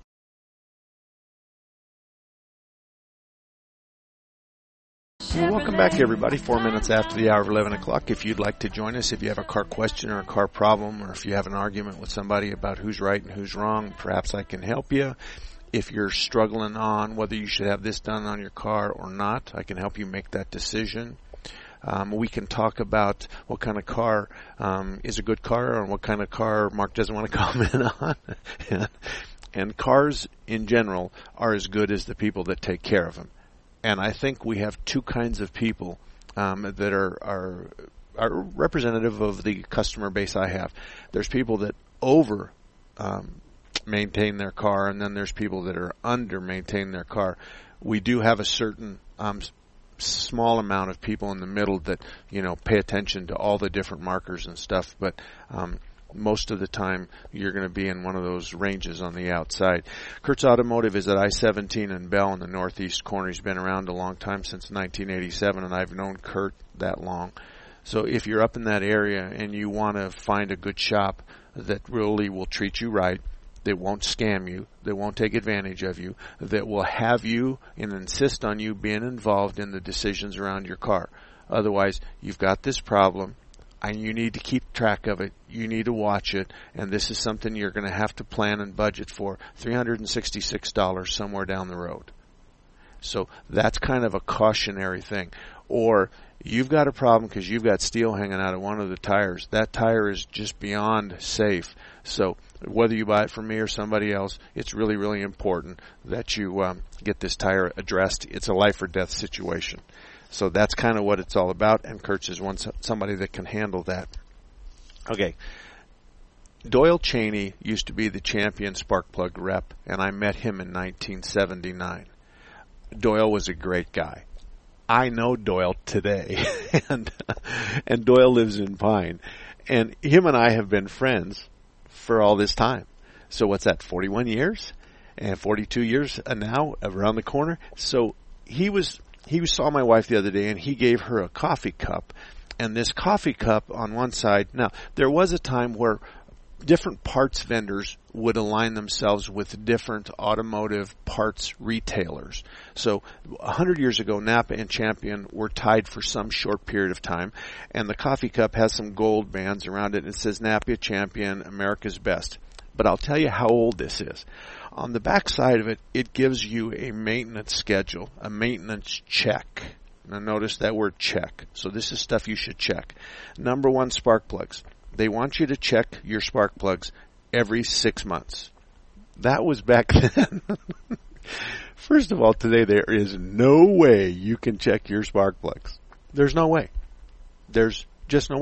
Well, welcome back, everybody. 4 minutes after the hour of 11 o'clock. If you'd like to join us, if you have a car question or a car problem, or if you have an argument with somebody about who's right and who's wrong, perhaps I can help you. If you're struggling on whether you should have this done on your car or not, I can help you make that decision. We can talk about what kind of car is a good car and what kind of car Mark doesn't want to comment on. And cars in general are as good as the people that take care of them. And I think we have two kinds of people that are representative of the customer base I have. There's people that maintain their car, and then there's people that are under maintain their car. We do have a certain small amount of people in the middle that pay attention to all the different markers and stuff, but most of the time you're going to be in one of those ranges on the outside. Kurt's Automotive is at I-17 and Bell in the northeast corner. He's been around a long time, since 1987, and I've known Kurt that long. So if you're up in that area and you want to find a good shop that really will treat you right, that won't scam you, that won't take advantage of you, that will have you and insist on you being involved in the decisions around your car. Otherwise, you've got this problem, and you need to keep track of it. You need to watch it, and this is something you're going to have to plan and budget for. $366 somewhere down the road. So that's kind of a cautionary thing. Or you've got a problem because you've got steel hanging out of one of the tires. That tire is just beyond safe. So whether you buy it from me or somebody else, it's really, really important that you get this tire addressed. It's a life or death situation. So that's kind of what it's all about, and Kurtz is somebody that can handle that. Okay. Doyle Cheney used to be the champion spark plug rep, and I met him in 1979. Doyle was a great guy. I know Doyle today, and Doyle lives in Pine, and him and I have been friends for all this time. So what's that, 41 years? And 42 years now, around the corner. So he saw my wife the other day, and he gave her a coffee cup, and this coffee cup on one side, now there was a time where different parts vendors would align themselves with different automotive parts retailers. So 100 years ago, Napa and Champion were tied for some short period of time, and the coffee cup has some gold bands around it, and it says Napa, Champion, America's Best. But I'll tell you how old this is. On the back side of it, it gives you a maintenance schedule, a maintenance check. Now notice that word check. So this is stuff you should check. Number one, spark plugs. They want you to check your spark plugs every 6 months. That was back then. First of all, today there is no way you can check your spark plugs. There's no way. There's just no way.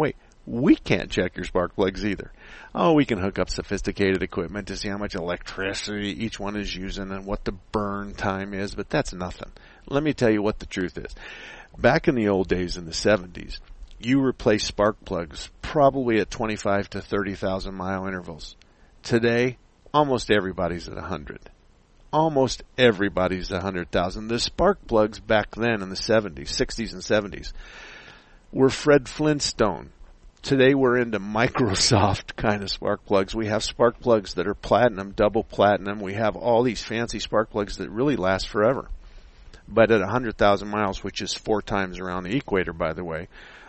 We can't check your spark plugs either. Oh, we can hook up sophisticated equipment to see how much electricity each one is using and what the burn time is, but that's nothing. Let me tell you what the truth is. Back in the old days in the 70s, you replaced spark plugs probably at 25 to 30,000 mile intervals. Today, almost everybody's at 100. Almost everybody's at 100,000. The spark plugs back then in the 70s, 60s and 70s were Fred Flintstone. Today we're into Microsoft kind of spark plugs. We have spark plugs that are platinum, double platinum. We have all these fancy spark plugs that really last forever. But at 100,000 miles, which is 4 times around the equator, by the way.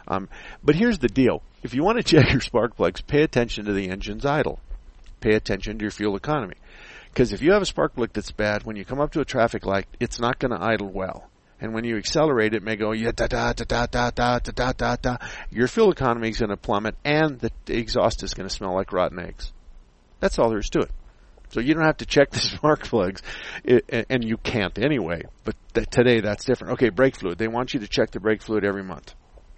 But here's the deal. If you want to check your spark plugs, pay attention to the engine's idle. Pay attention to your fuel economy. Because if you have a spark plug that's bad, when you come up to a traffic light, it's not going to idle well. And when you accelerate, it may go, yeah, da, da, da, da, da, da, da, da, da. Your fuel economy is going to plummet, and the exhaust is going to smell like rotten eggs. That's all there is to it. So you don't have to check the spark plugs, and you can't anyway. But today, that's different. Okay, brake fluid. They want you to check the brake fluid every month.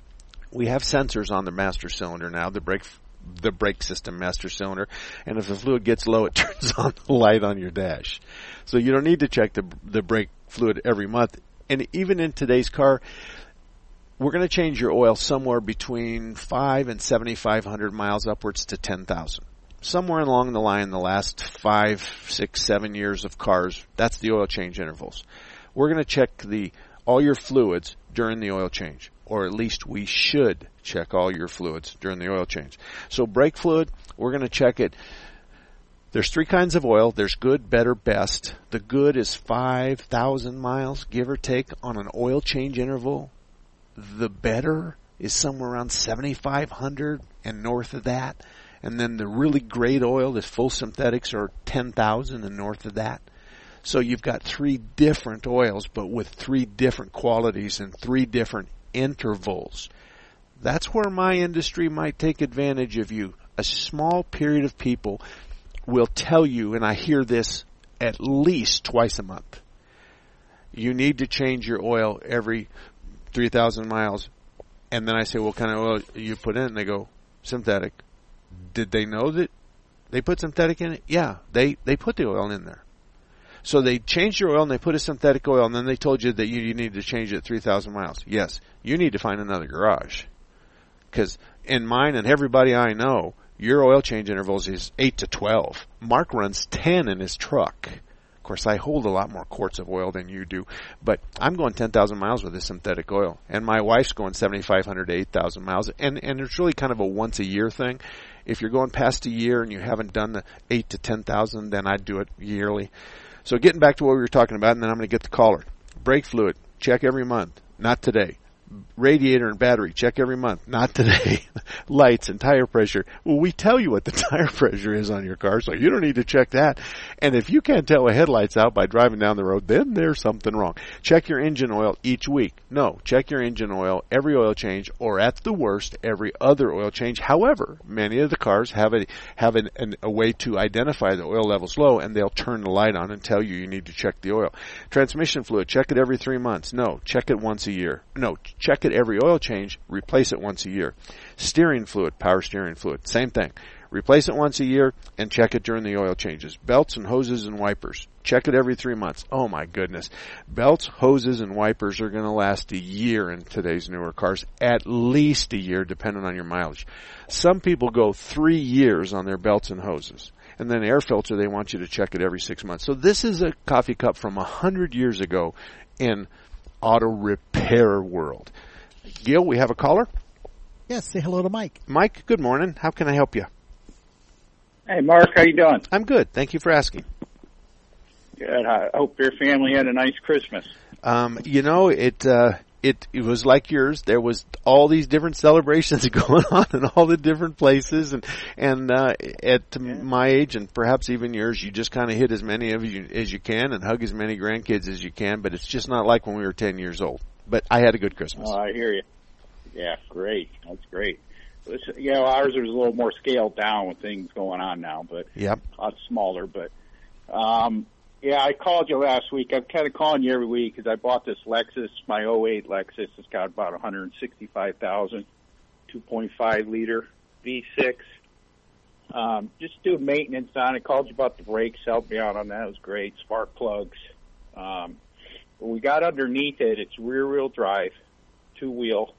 We have sensors on the master cylinder now, the brake system master cylinder, and if the fluid gets low, it turns on the light on your dash. So you don't need to check the brake fluid every month. And even in today's car, we're going to change your oil somewhere between 5 and 7,500 miles upwards to 10,000. Somewhere along the line, the last 5, 6, 7 years of cars, that's the oil change intervals. We're going to check all your fluids during the oil change, or at least we should check all your fluids during the oil change. So brake fluid, we're going to check it. There's 3 kinds of oil. There's good, better, best. The good is 5,000 miles, give or take, on an oil change interval. The better is somewhere around 7,500 and north of that. And then the really great oil, the full synthetics, are 10,000 and north of that. So you've got 3 different oils, but with 3 different qualities and 3 different intervals. That's where my industry might take advantage of you. A small period of people will tell you, and I hear this at least twice a month, you need to change your oil every 3,000 miles. And then I say, what kind of oil you put in? And they go, synthetic. Did they know that they put synthetic in it? Yeah, they put the oil in there. So they changed your oil and they put a synthetic oil, and then they told you that you need to change it at 3,000 miles. Yes, you need to find another garage. Because in mine and everybody I know, your oil change intervals is 8 to 12. Mark runs 10 in his truck. Of course, I hold a lot more quarts of oil than you do, but I'm going 10,000 miles with this synthetic oil, and my wife's going 7,500 to 8,000 miles, and it's really kind of a once-a-year thing. If you're going past a year and you haven't done the 8 to 10,000, then I'd do it yearly. So getting back to what we were talking about, and then I'm going to get the caller. Brake fluid, check every month. Not today. Radiator and battery, check every month. Not today. Lights and tire pressure. Well, we tell you what the tire pressure is on your car, so you don't need to check that. And if you can't tell a headlight's out by driving down the road, then there's something wrong. Check your engine oil each week. No, check your engine oil every oil change, or at the worst, every other oil change. However, many of the cars have a way to identify the oil level's low, and they'll turn the light on and tell you need to check the oil. Transmission fluid, check it every 3 months. No, check it once a year. No, check it every oil change, replace it once a year. Steering fluid, power steering fluid, same thing. Replace it once a year and check it during the oil changes. Belts and hoses and wipers, check it every 3 months. Oh my goodness. Belts, hoses, and wipers are going to last a year in today's newer cars, at least a year depending on your mileage. Some people go 3 years on their belts and hoses. And then air filter, they want you to check it every 6 months. So this is a coffee cup from 100 years ago in auto repair world. Gil, we have a caller? Yes, say hello to Mike. Mike, good morning. How can I help you? Hey, Mark, how you doing? I'm good. Thank you for asking. Good. I hope your family had a nice Christmas. It was like yours. There was all these different celebrations going on in all the different places, and at my age and perhaps even yours, you just kind of hit as many of you as you can and hug as many grandkids as you can. But it's just not like when we were 10 years old. But I had a good Christmas. Oh, I hear you. Yeah, great. That's great. Ours was a little more scaled down with things going on now, but yep, a lot smaller. But I called you last week. I'm kind of calling you every week because I bought this Lexus, my '08 Lexus. It's got about 165,000. 2.5 liter V6. Just do maintenance on it. Called you about the brakes, helped me out on that. It was great. Spark plugs. But we got underneath it. It's rear-wheel drive, 2-wheel.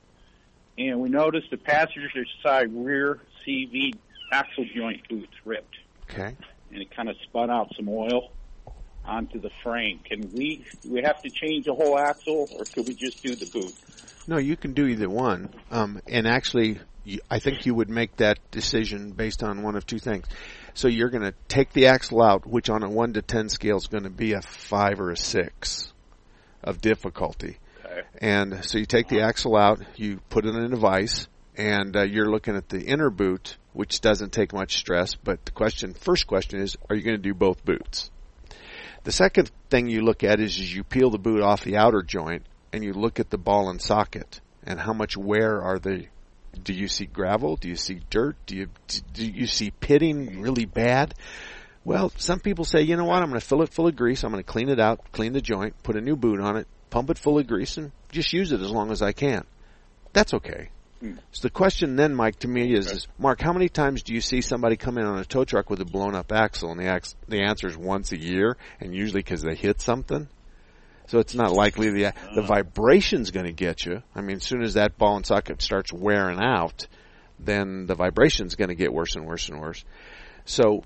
And we noticed the passenger side rear CV axle joint boot's ripped. Okay. And it kind of spun out some oil onto the frame. Do we have to change the whole axle, or could we just do the boot? No, you can do either one. And actually, I think you would make that decision based on one of two things. So you're going to take the axle out, which on a 1 to 10 scale is going to be a 5 or a 6 of difficulty. Okay. And so you take the axle out, you put it in a vise, and you're looking at the inner boot, which doesn't take much stress. But the first question is, are you going to do both boots? The second thing you look at is you peel the boot off the outer joint, and you look at the ball and socket, and how much wear are they. Do you see gravel? Do you see dirt? Do you see pitting really bad? Well, some people say, you know what, I'm going to fill it full of grease, I'm going to clean it out, clean the joint, put a new boot on it, pump it full of grease, and just use it as long as I can. That's okay. So the question then, Mike, to me is, Mark, how many times do you see somebody come in on a tow truck with a blown-up axle, and the answer is once a year, and usually because they hit something? So it's not likely the vibration's going to get you. I mean, as soon as that ball and socket starts wearing out, then the vibration's going to get worse and worse and worse. So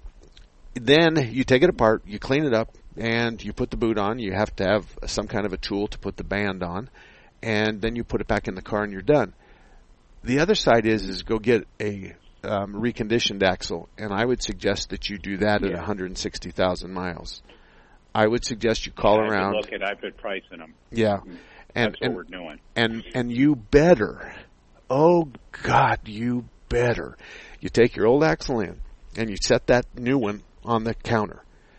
then you take it apart, you clean it up, and you put the boot on. You have to have some kind of a tool to put the band on, and then you put it back in the car and you're done. The other side is go get a reconditioned axle, and I would suggest that you do that at 160,000 miles. I would suggest you call around. I've been pricing them. Yeah. That's what we're doing. And you better, oh God, you better. You take your old axle in and you set that new one on the counter.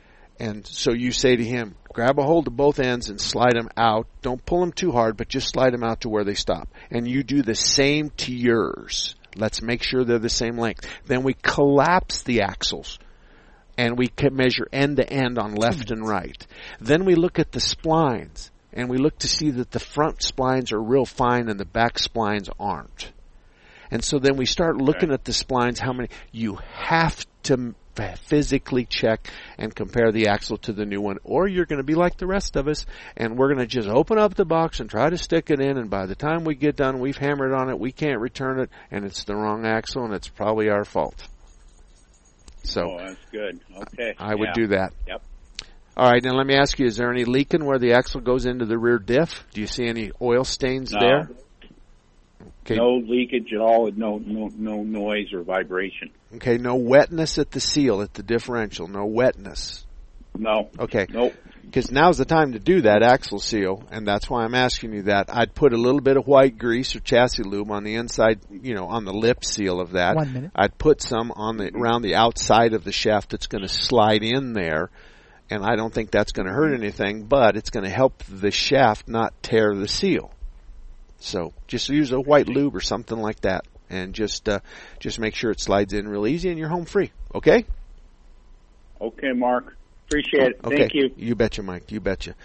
And so you say to him, grab a hold of both ends and slide them out. Don't pull them too hard, but just slide them out to where they stop. And you do the same to yours. Let's make sure they're the same length. Then we collapse the axles. And we can measure end to end on left and right. Then we look at the splines, and we look to see that the front splines are real fine and the back splines aren't. And so then we start looking at the splines, how many. You have to physically check and compare the axle to the new one, or you're going to be like the rest of us, and we're going to just open up the box and try to stick it in, and by the time we get done, we've hammered on it, we can't return it, and it's the wrong axle, and it's probably our fault. So that's good. Okay. I would do that. Yep. All right, now let me ask you, is there any leaking where the axle goes into the rear diff? Do you see any oil stains there? Okay. No leakage at all, no noise or vibration. Okay, no wetness at the seal, at the differential, no wetness. No. Okay. Nope. Because now's the time to do that axle seal, and that's why I'm asking you that. I'd put a little bit of white grease or chassis lube on the inside, on the lip seal of that. 1 minute. I'd put some around the outside of the shaft that's going to slide in there, and I don't think that's going to hurt anything, but it's going to help the shaft not tear the seal. So just use a white lube or something like that, and just make sure it slides in real easy, and you're home free. Okay? Okay, Mark. Appreciate it. Okay. Thank you. You betcha, Mike. You betcha.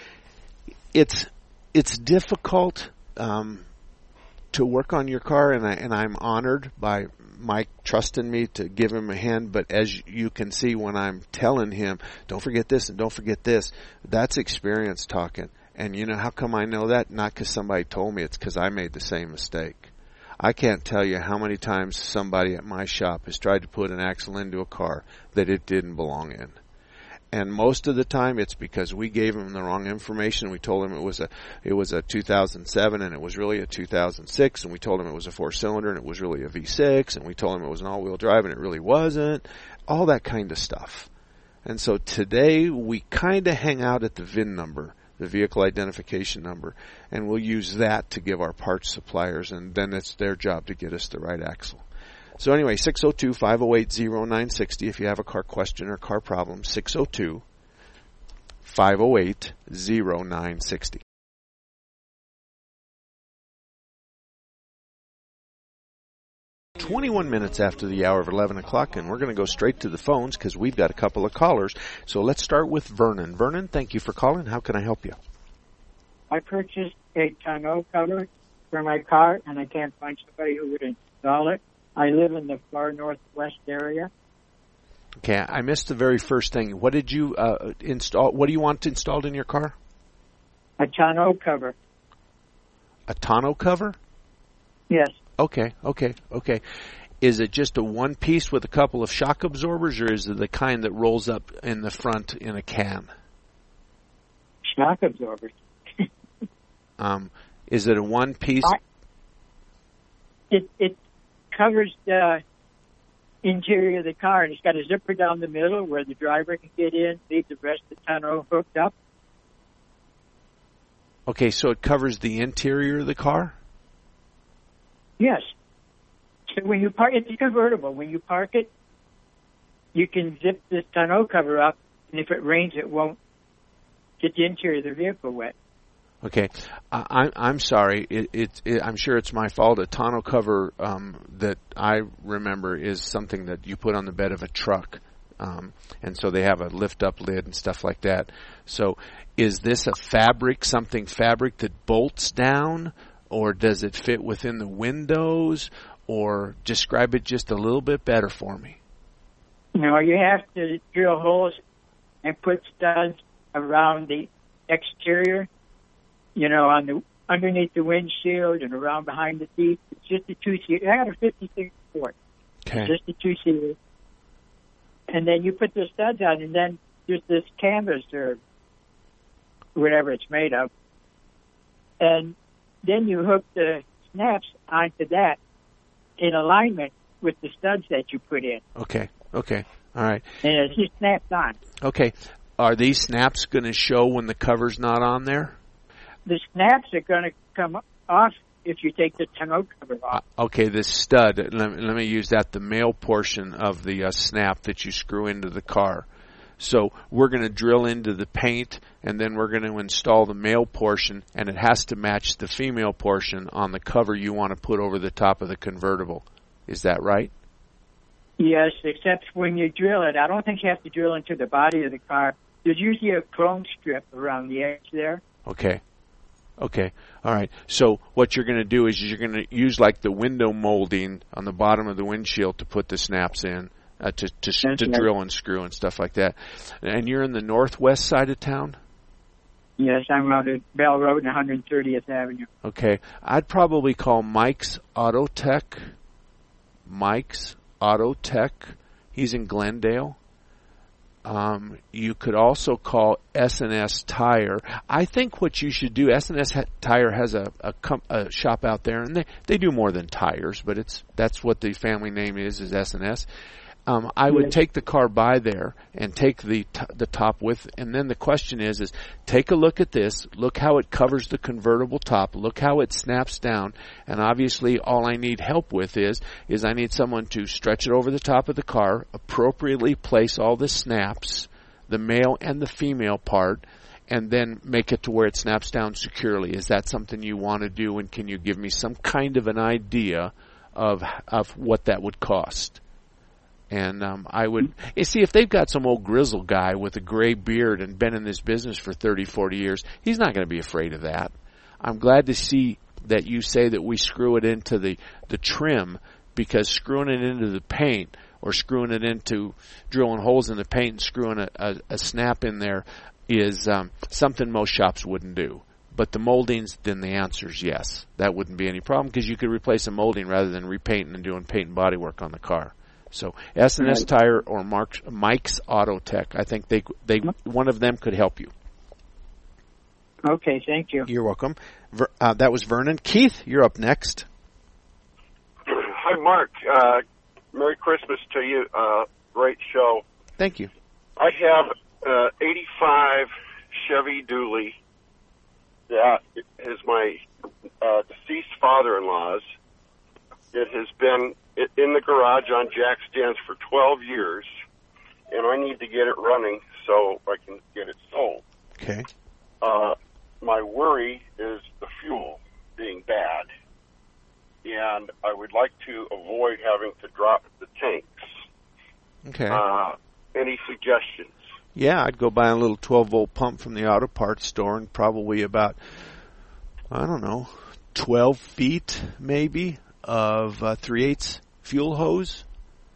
It's difficult to work on your car, and I'm honored by Mike trusting me to give him a hand. But as you can see, when I'm telling him, don't forget this and don't forget this, that's experience talking. And you know how come I know that? Not because somebody told me. It's because I made the same mistake. I can't tell you how many times somebody at my shop has tried to put an axle into a car that it didn't belong in. And most of the time it's because we gave them the wrong information. We told them it was a 2007 and it was really a 2006, and we told them it was a 4-cylinder and it was really a V6, and we told them it was an all-wheel drive and it really wasn't. All that kind of stuff. And so today we kind of hang out at the VIN number, the vehicle identification number, and we'll use that to give our parts suppliers, and then it's their job to get us the right axle. So anyway, 602-508-0960 if you have a car question or car problem, 602-508-0960. "21 minutes after the hour of 11 o'clock, and we're going to go straight to the phones because we've got a couple of callers. So let's start with Vernon. Vernon, thank you for calling. How can I help you? I purchased a tonneau cover for my car, and I can't find somebody who would install it. I live in the far northwest area. Okay, I missed the very first thing. What did you install? What do you want installed in your car? A tonneau cover. A tonneau cover? Yes. Okay. Is it just a one piece with a couple of shock absorbers, or is it the kind that rolls up in the front in a can? Shock absorbers. Is it a one piece? It covers the interior of the car, and it's got a zipper down the middle where the driver can get in, leave the rest of the tonneau hooked up. Okay, so it covers the interior of the car? Yes. So when you park, it's convertible. When you park it, you can zip this tonneau cover up, and if it rains, it won't get the interior of the vehicle wet. Okay, I'm sorry. I'm sure it's my fault. A tonneau cover that I remember is something that you put on the bed of a truck, and so they have a lift-up lid and stuff like that. So, is this a fabric that bolts down, or does it fit within the windows? Or describe it just a little bit better for me. No, you have to drill holes and put studs around the exterior, underneath the windshield and around behind the seat. It's just a two-seater. I got a 56 Ford. Okay. It's just a two-seater. And then you put the studs on, and then there's this canvas or whatever it's made of. And then you hook the snaps onto that in alignment with the studs that you put in. Okay. All right. And it just snaps on. Okay. Are these snaps going to show when the cover's not on there? The snaps are going to come off if you take the tonneau cover off. Okay, this stud, let me use that, the male portion of the snap that you screw into the car. So we're going to drill into the paint, and then we're going to install the male portion, and it has to match the female portion on the cover you want to put over the top of the convertible. Is that right? Yes, except when you drill it, I don't think you have to drill into the body of the car. There's usually a chrome strip around the edge there. Okay. All right. So what you're going to do is you're going to use like the window molding on the bottom of the windshield to put the snaps in. To drill and screw and stuff like that. And you're in the northwest side of town? Yes, I'm out at Bell Road and 130th Avenue. Okay. I'd probably call Mike's Auto Tech. He's in Glendale. You could also call S&S Tire. I think what you should do, S&S Tire has a shop out there, and they do more than tires, but that's what the family name is S&S. I would take the car by there and take the top with, and then the question is take a look at this, look how it covers the convertible top, look how it snaps down, and obviously all I need help with is I need someone to stretch it over the top of the car, appropriately place all the snaps, the male and the female part, and then make it to where it snaps down securely. Is that something you want to do, and can you give me some kind of an idea of what that would cost? And I would see if they've got some old grizzled guy with a gray beard and been in this business for 30, 40 years, he's not going to be afraid of that. I'm glad to see that you say that we screw it into the trim, because screwing it into the paint or screwing it into drilling holes in the paint and screwing a snap in there is something most shops wouldn't do. But the moldings, then the answer is yes. That wouldn't be any problem, because you could replace a molding rather than repainting and doing paint and body work on the car. So S&S Tire or Mike's Auto Tech, I think they one of them could help you. Okay, thank you. You're welcome. That was Vernon. Keith, you're up next. Hi, Mark. Merry Christmas to you. Great show. Thank you. I have 85 Chevy Dually that is my deceased father-in-law's. It has been in the garage on jack stands for 12 years, and I need to get it running so I can get it sold. Okay. My worry is the fuel being bad, and I would like to avoid having to drop the tanks. Okay. Any suggestions? Yeah, I'd go buy a little 12-volt pump from the auto parts store, and probably about, 12 feet maybe of 3/8 fuel hose,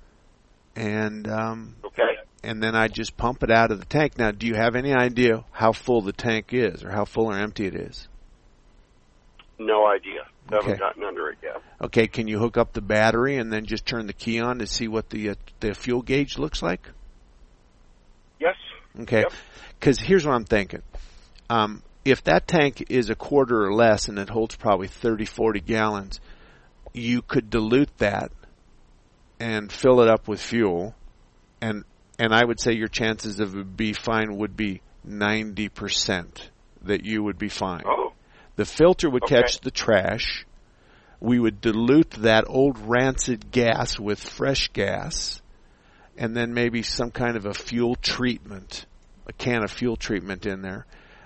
and Okay. and then I just pump it out of the tank. Now, do you have any idea how full the tank is, or how full or empty it is? No idea. Okay. Haven't gotten under it yet. Okay, can you hook up the battery and then just turn the key on to see what the fuel gauge looks like? Yes. Okay, Yep. because here's what I'm thinking. If that tank is a quarter or less and it holds probably 30, 40 gallons, you could dilute that and fill it up with fuel, and I would say your chances of it be fine would be 90% that you would be fine. Oh. The filter would Okay. catch the trash. We would dilute that old rancid gas with fresh gas, and then maybe some kind of a fuel treatment, a can of fuel treatment in there.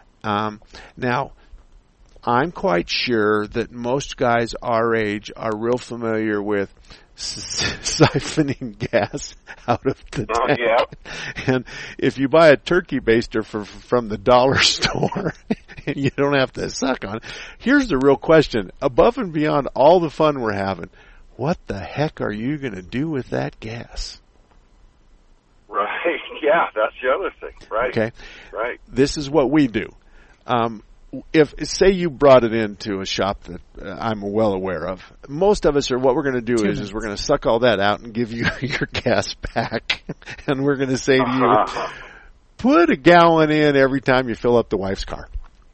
Now, I'm quite sure that most guys our age are real familiar with siphoning gas out of the tank. Yeah. And if you buy a turkey baster from the dollar store, and you don't have to suck on it, here's the real question. Above and beyond all the fun we're having, what the heck are you going to do with that gas? Right. Yeah, that's the other thing. Right. Okay. Right. This is what we do. If say you brought it into a shop that I'm well aware of, most of us are. What we're going to do is we're going to suck all that out and give you your gas back, and we're going to say to you, put a gallon in every time you fill up the wife's car.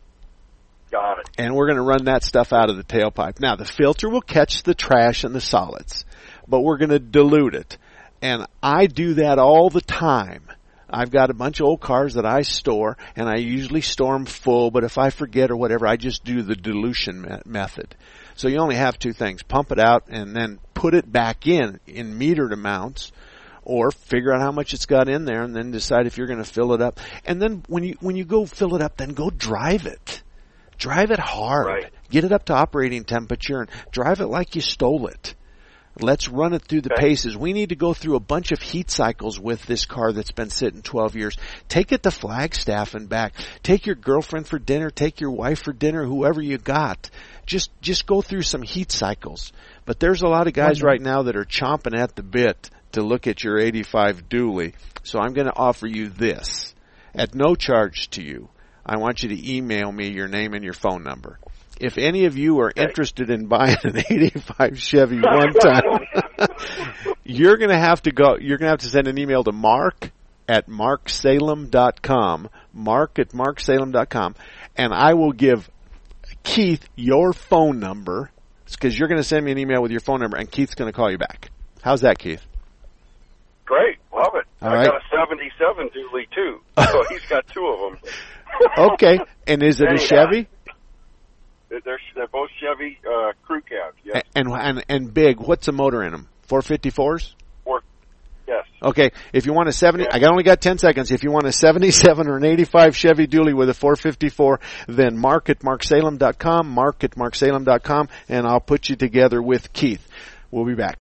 Got it. And we're going to run that stuff out of the tailpipe. Now, the filter will catch the trash and the solids, but we're going to dilute it. And I do that all the time. I've got a bunch of old cars that I store, and I usually store them full, but if I forget or whatever, I just do the dilution method. So you only have two things. Pump it out and then put it back in metered amounts, or figure out how much it's got in there and then decide if you're going to fill it up. And then when you go fill it up, then go drive it. Drive it hard. Right. Get it up to operating temperature and drive it like you stole it. Let's run it through the paces. We need to go through a bunch of heat cycles with this car that's been sitting 12 years. Take it to Flagstaff and back. Take your girlfriend for dinner. Take your wife for dinner, whoever you got. Just go through some heat cycles. But there's a lot of guys right now that are chomping at the bit to look at your 85 dually. So I'm going to offer you this at no charge to you. I want you to email me your name and your phone number. If any of you are interested in buying an 85 Chevy one time, you're going to have to send an email to Mark at marksalem.com, Mark at marksalem.com, and I will give Keith your phone number, because you're going to send me an email with your phone number, and Keith's going to call you back. How's that, Keith? Great. Love it. All I right. got a 77 dually, too. So he's got two of them. Okay. And is it a Chevy? They're both Chevy crew cabs, yes. And big. What's the motor in them? 454s? Yes. Okay, if you want a 70, I only got 10 seconds. If you want a 77 or an 85 Chevy dually with a 454, then mark at marksalem.com, Mark at marksalem.com, and I'll put you together with Keith. We'll be back.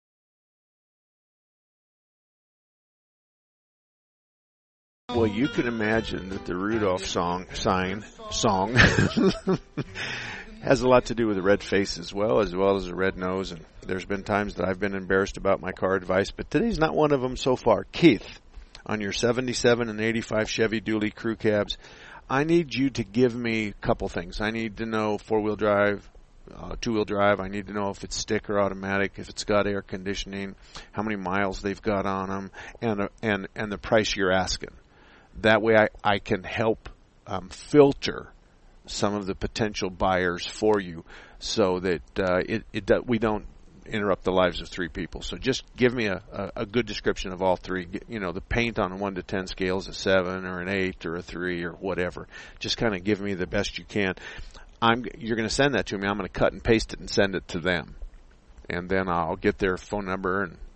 Well, you can imagine that the Rudolph song has a lot to do with the red face as well as the red nose. And there's been times that I've been embarrassed about my car advice, but today's not one of them so far. Keith, on your 77 and 85 Chevy dually crew cabs, I need you to give me a couple things. I need to know four-wheel drive, two-wheel drive. I need to know if it's stick or automatic, if it's got air conditioning, how many miles they've got on them, and the price you're asking. That way I can help filter some of the potential buyers for you so that we don't interrupt the lives of three people. So just give me a good description of all three. You know, the paint on a 1 to 10 scale is a 7 or an 8 or a 3 or whatever. Just kind of give me the best you can. You're going to send that to me. I'm going to cut and paste it and send it to them. And then I'll get their phone number and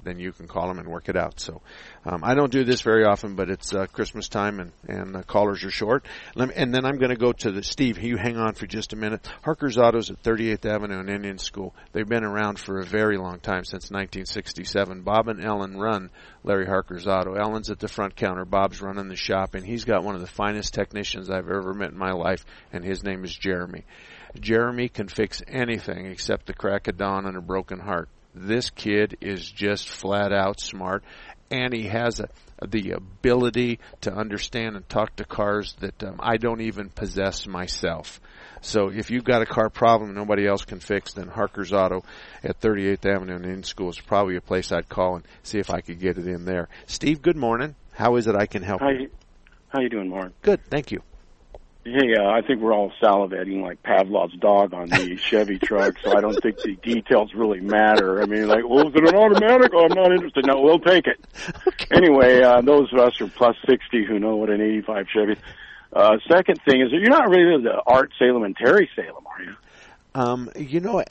then you can call them and work it out. So I don't do this very often, but it's Christmas time and callers are short. And then I'm going to go to Steve. You hang on for just a minute. Harker's Autos at 38th Avenue and Indian School. They've been around for a very long time, since 1967. Bob and Ellen run Larry Harker's Auto. Ellen's at the front counter. Bob's running the shop, and he's got one of the finest technicians I've ever met in my life, and his name is Jeremy. Jeremy can fix anything except the crack of dawn and a broken heart. This kid is just flat out smart, and he has the ability to understand and talk to cars that I don't even possess myself. So if you've got a car problem nobody else can fix, then Harker's Auto at 38th Avenue and in School is probably a place I'd call and see if I could get it in there. Steve, good morning. How is it I can help you? How you doing, Mark? Good, thank you. Hey, I think we're all salivating like Pavlov's dog on the Chevy truck, so I don't think the details really matter. I mean, like, well, is it an automatic? Oh, I'm not interested. No, we'll take it. Okay. Anyway, those of us who are plus 60 who know what an 85 Chevy. Second thing is that you're not really the Art Salem and Terry Salem, are you?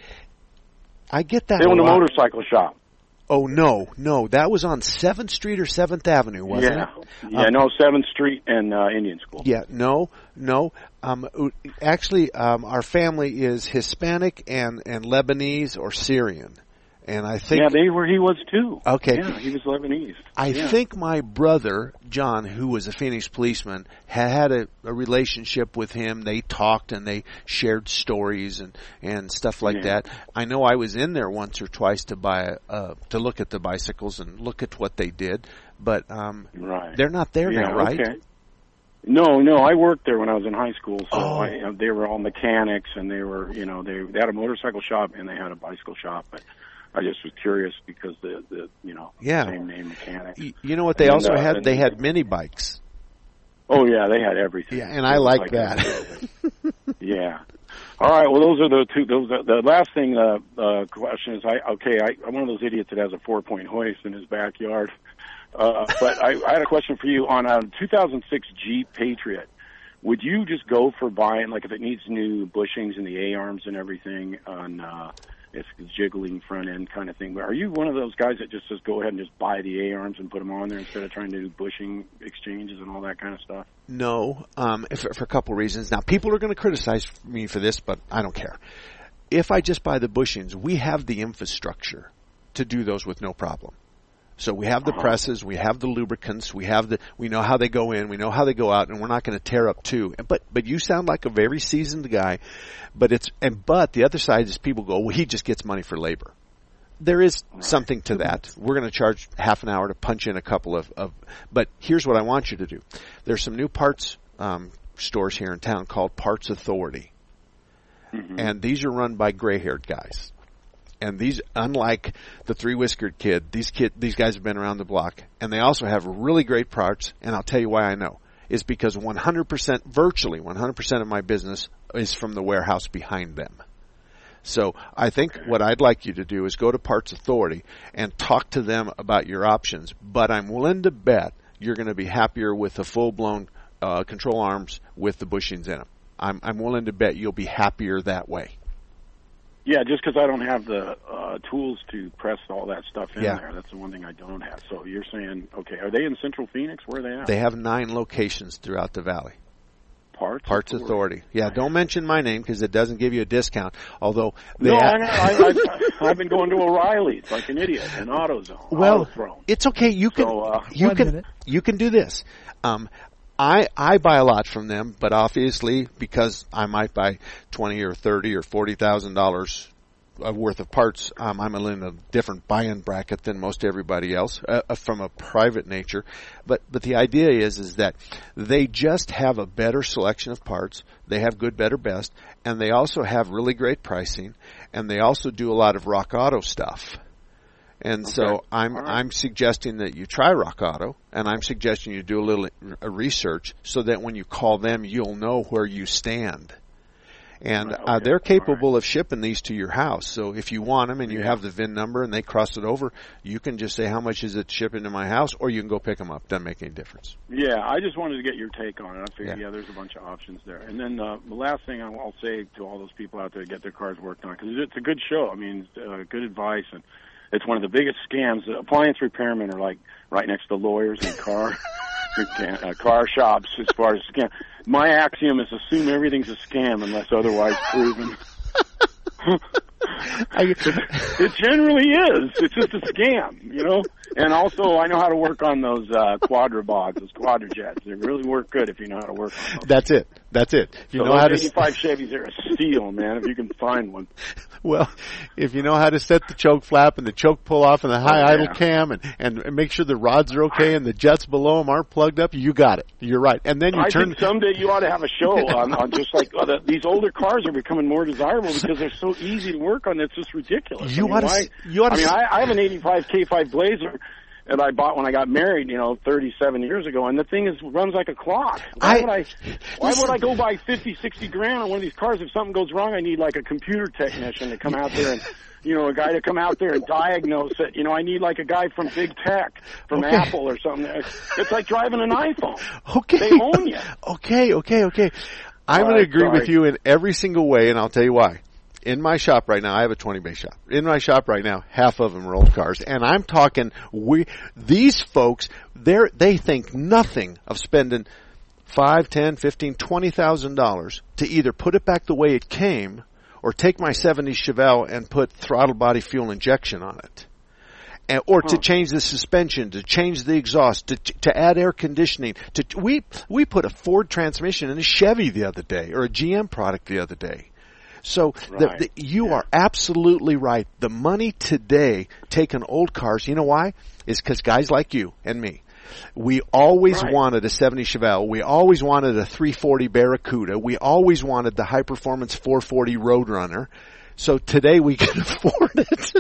I get that. They own a motorcycle shop. Oh, no. That was on 7th Street or 7th Avenue, wasn't it? Yeah, 7th Street and Indian School. Yeah, no. Actually, our family is Hispanic and Lebanese or Syrian. And I think... Yeah, he was too. Okay. Yeah, he was Lebanese. I think my brother, John, who was a Phoenix policeman, had a relationship with him. They talked and they shared stories and stuff like that. I know I was in there once or twice to to look at the bicycles and look at what they did. But they're not there now, right? Okay. No, I worked there when I was in high school, so they were all mechanics, and they were, they had a motorcycle shop and they had a bicycle shop, but I just was curious because the same name mechanics. You know what they also had? They had mini bikes. Oh yeah, they had everything. Yeah, and I like that. Yeah. All right. Well, those are the two. The last thing. Question is, I'm one of those idiots that has a 4-point hoist in his backyard. But I had a question for you on a 2006 Jeep Patriot. Would you just go for buying, like, if it needs new bushings and the A-arms and everything on it's jiggling front end kind of thing? But are you one of those guys that just says go ahead and just buy the A-arms and put them on there instead of trying to do bushing exchanges and all that kind of stuff? No, for a couple reasons. Now, people are going to criticize me for this, but I don't care. If I just buy the bushings, we have the infrastructure to do those with no problem. So we have the presses, we have the lubricants, we know how they go in, we know how they go out, and we're not going to tear up too. But you sound like a very seasoned guy, but the other side is people go, well, he just gets money for labor. There is something to that. We're going to charge half an hour to punch in a couple of but here's what I want you to do. There's some new parts stores here in town called Parts Authority. Mm-hmm. And these are run by gray-haired guys. And these, unlike the Three-Whiskered Kid, these guys have been around the block. And they also have really great parts, and I'll tell you why I know. Is because virtually 100% of my business is from the warehouse behind them. So I think what I'd like you to do is go to Parts Authority and talk to them about your options. But I'm willing to bet you're going to be happier with the full-blown control arms with the bushings in them. I'm willing to bet you'll be happier that way. Yeah, just because I don't have the tools to press all that stuff in there. That's the one thing I don't have. So you're saying, okay, are they in Central Phoenix? Where are they at? They have 9 locations throughout the valley. Parts Authority. Yeah, don't mention my name because it doesn't give you a discount. Although I've been going to O'Reilly's like an idiot, an AutoZone. Well, it's okay. You can do this. I buy a lot from them, but obviously because I might buy $20 or $30 or $40,000 worth of parts, I'm in a different buy-in bracket than most everybody else from a private nature. But the idea is that they just have a better selection of parts. They have good, better, best, and they also have really great pricing, and they also do a lot of Rock Auto stuff. And so I'm suggesting that you try Rock Auto, and I'm suggesting you do a little research so that when you call them, you'll know where you stand. And they're capable of shipping these to your house. So if you want them and you have the VIN number and they cross it over, you can just say, how much is it shipping to my house? Or you can go pick them up. Doesn't make any difference. Yeah, I just wanted to get your take on it. I figured, there's a bunch of options there. And then the last thing I'll say to all those people out there to get their cars worked on, because it's a good show. I mean, good advice. And It's one of the biggest scams. Appliance repairmen are like right next to lawyers and car shops as far as scam. My axiom is assume everything's a scam unless otherwise proven. It generally is. It's just a scam, you know. And also, I know how to work on those quadrabogs, those quadrajets. They really work good if you know how to work on them. That's it. If you know how to. 85 Chevys are a steal, man. If you can find one. Well, if you know how to set the choke flap and the choke pull off and the high idle cam and make sure the rods are okay and the jets below them aren't plugged up, you got it. You're right. And then you turn. I think someday you ought to have a show on just like these older cars are becoming more desirable because they're so easy to work on. It's just ridiculous. I have an 85 K5 Blazer that I bought when I got married, 37 years ago, and the thing runs like a clock. Why would I go buy 50, 60 grand on one of these cars? If something goes wrong, I need like a computer technician to come out there and, a guy to come out there and diagnose it. I need like a guy from Big Tech, from Apple or something. It's like driving an iPhone. Okay. They own you. Okay. I'm going to agree with you in every single way, and I'll tell you why. In my shop right now, I have a 20-bay shop. In my shop right now, half of them are old cars. And I'm talking, these folks, they think nothing of spending $5, $10, $15, $20,000 to either put it back the way it came or take my 70 Chevelle and put throttle body fuel injection on it. Or to change the suspension, to change the exhaust, to add air conditioning. We put a Ford transmission in a Chevy the other day, or a GM product the other day. So you are absolutely right. The money today taking old cars, you know why? Is because guys like you and me, we always wanted a 70 Chevelle. We always wanted a 340 Barracuda. We always wanted the high-performance 440 Roadrunner. So today we can afford it.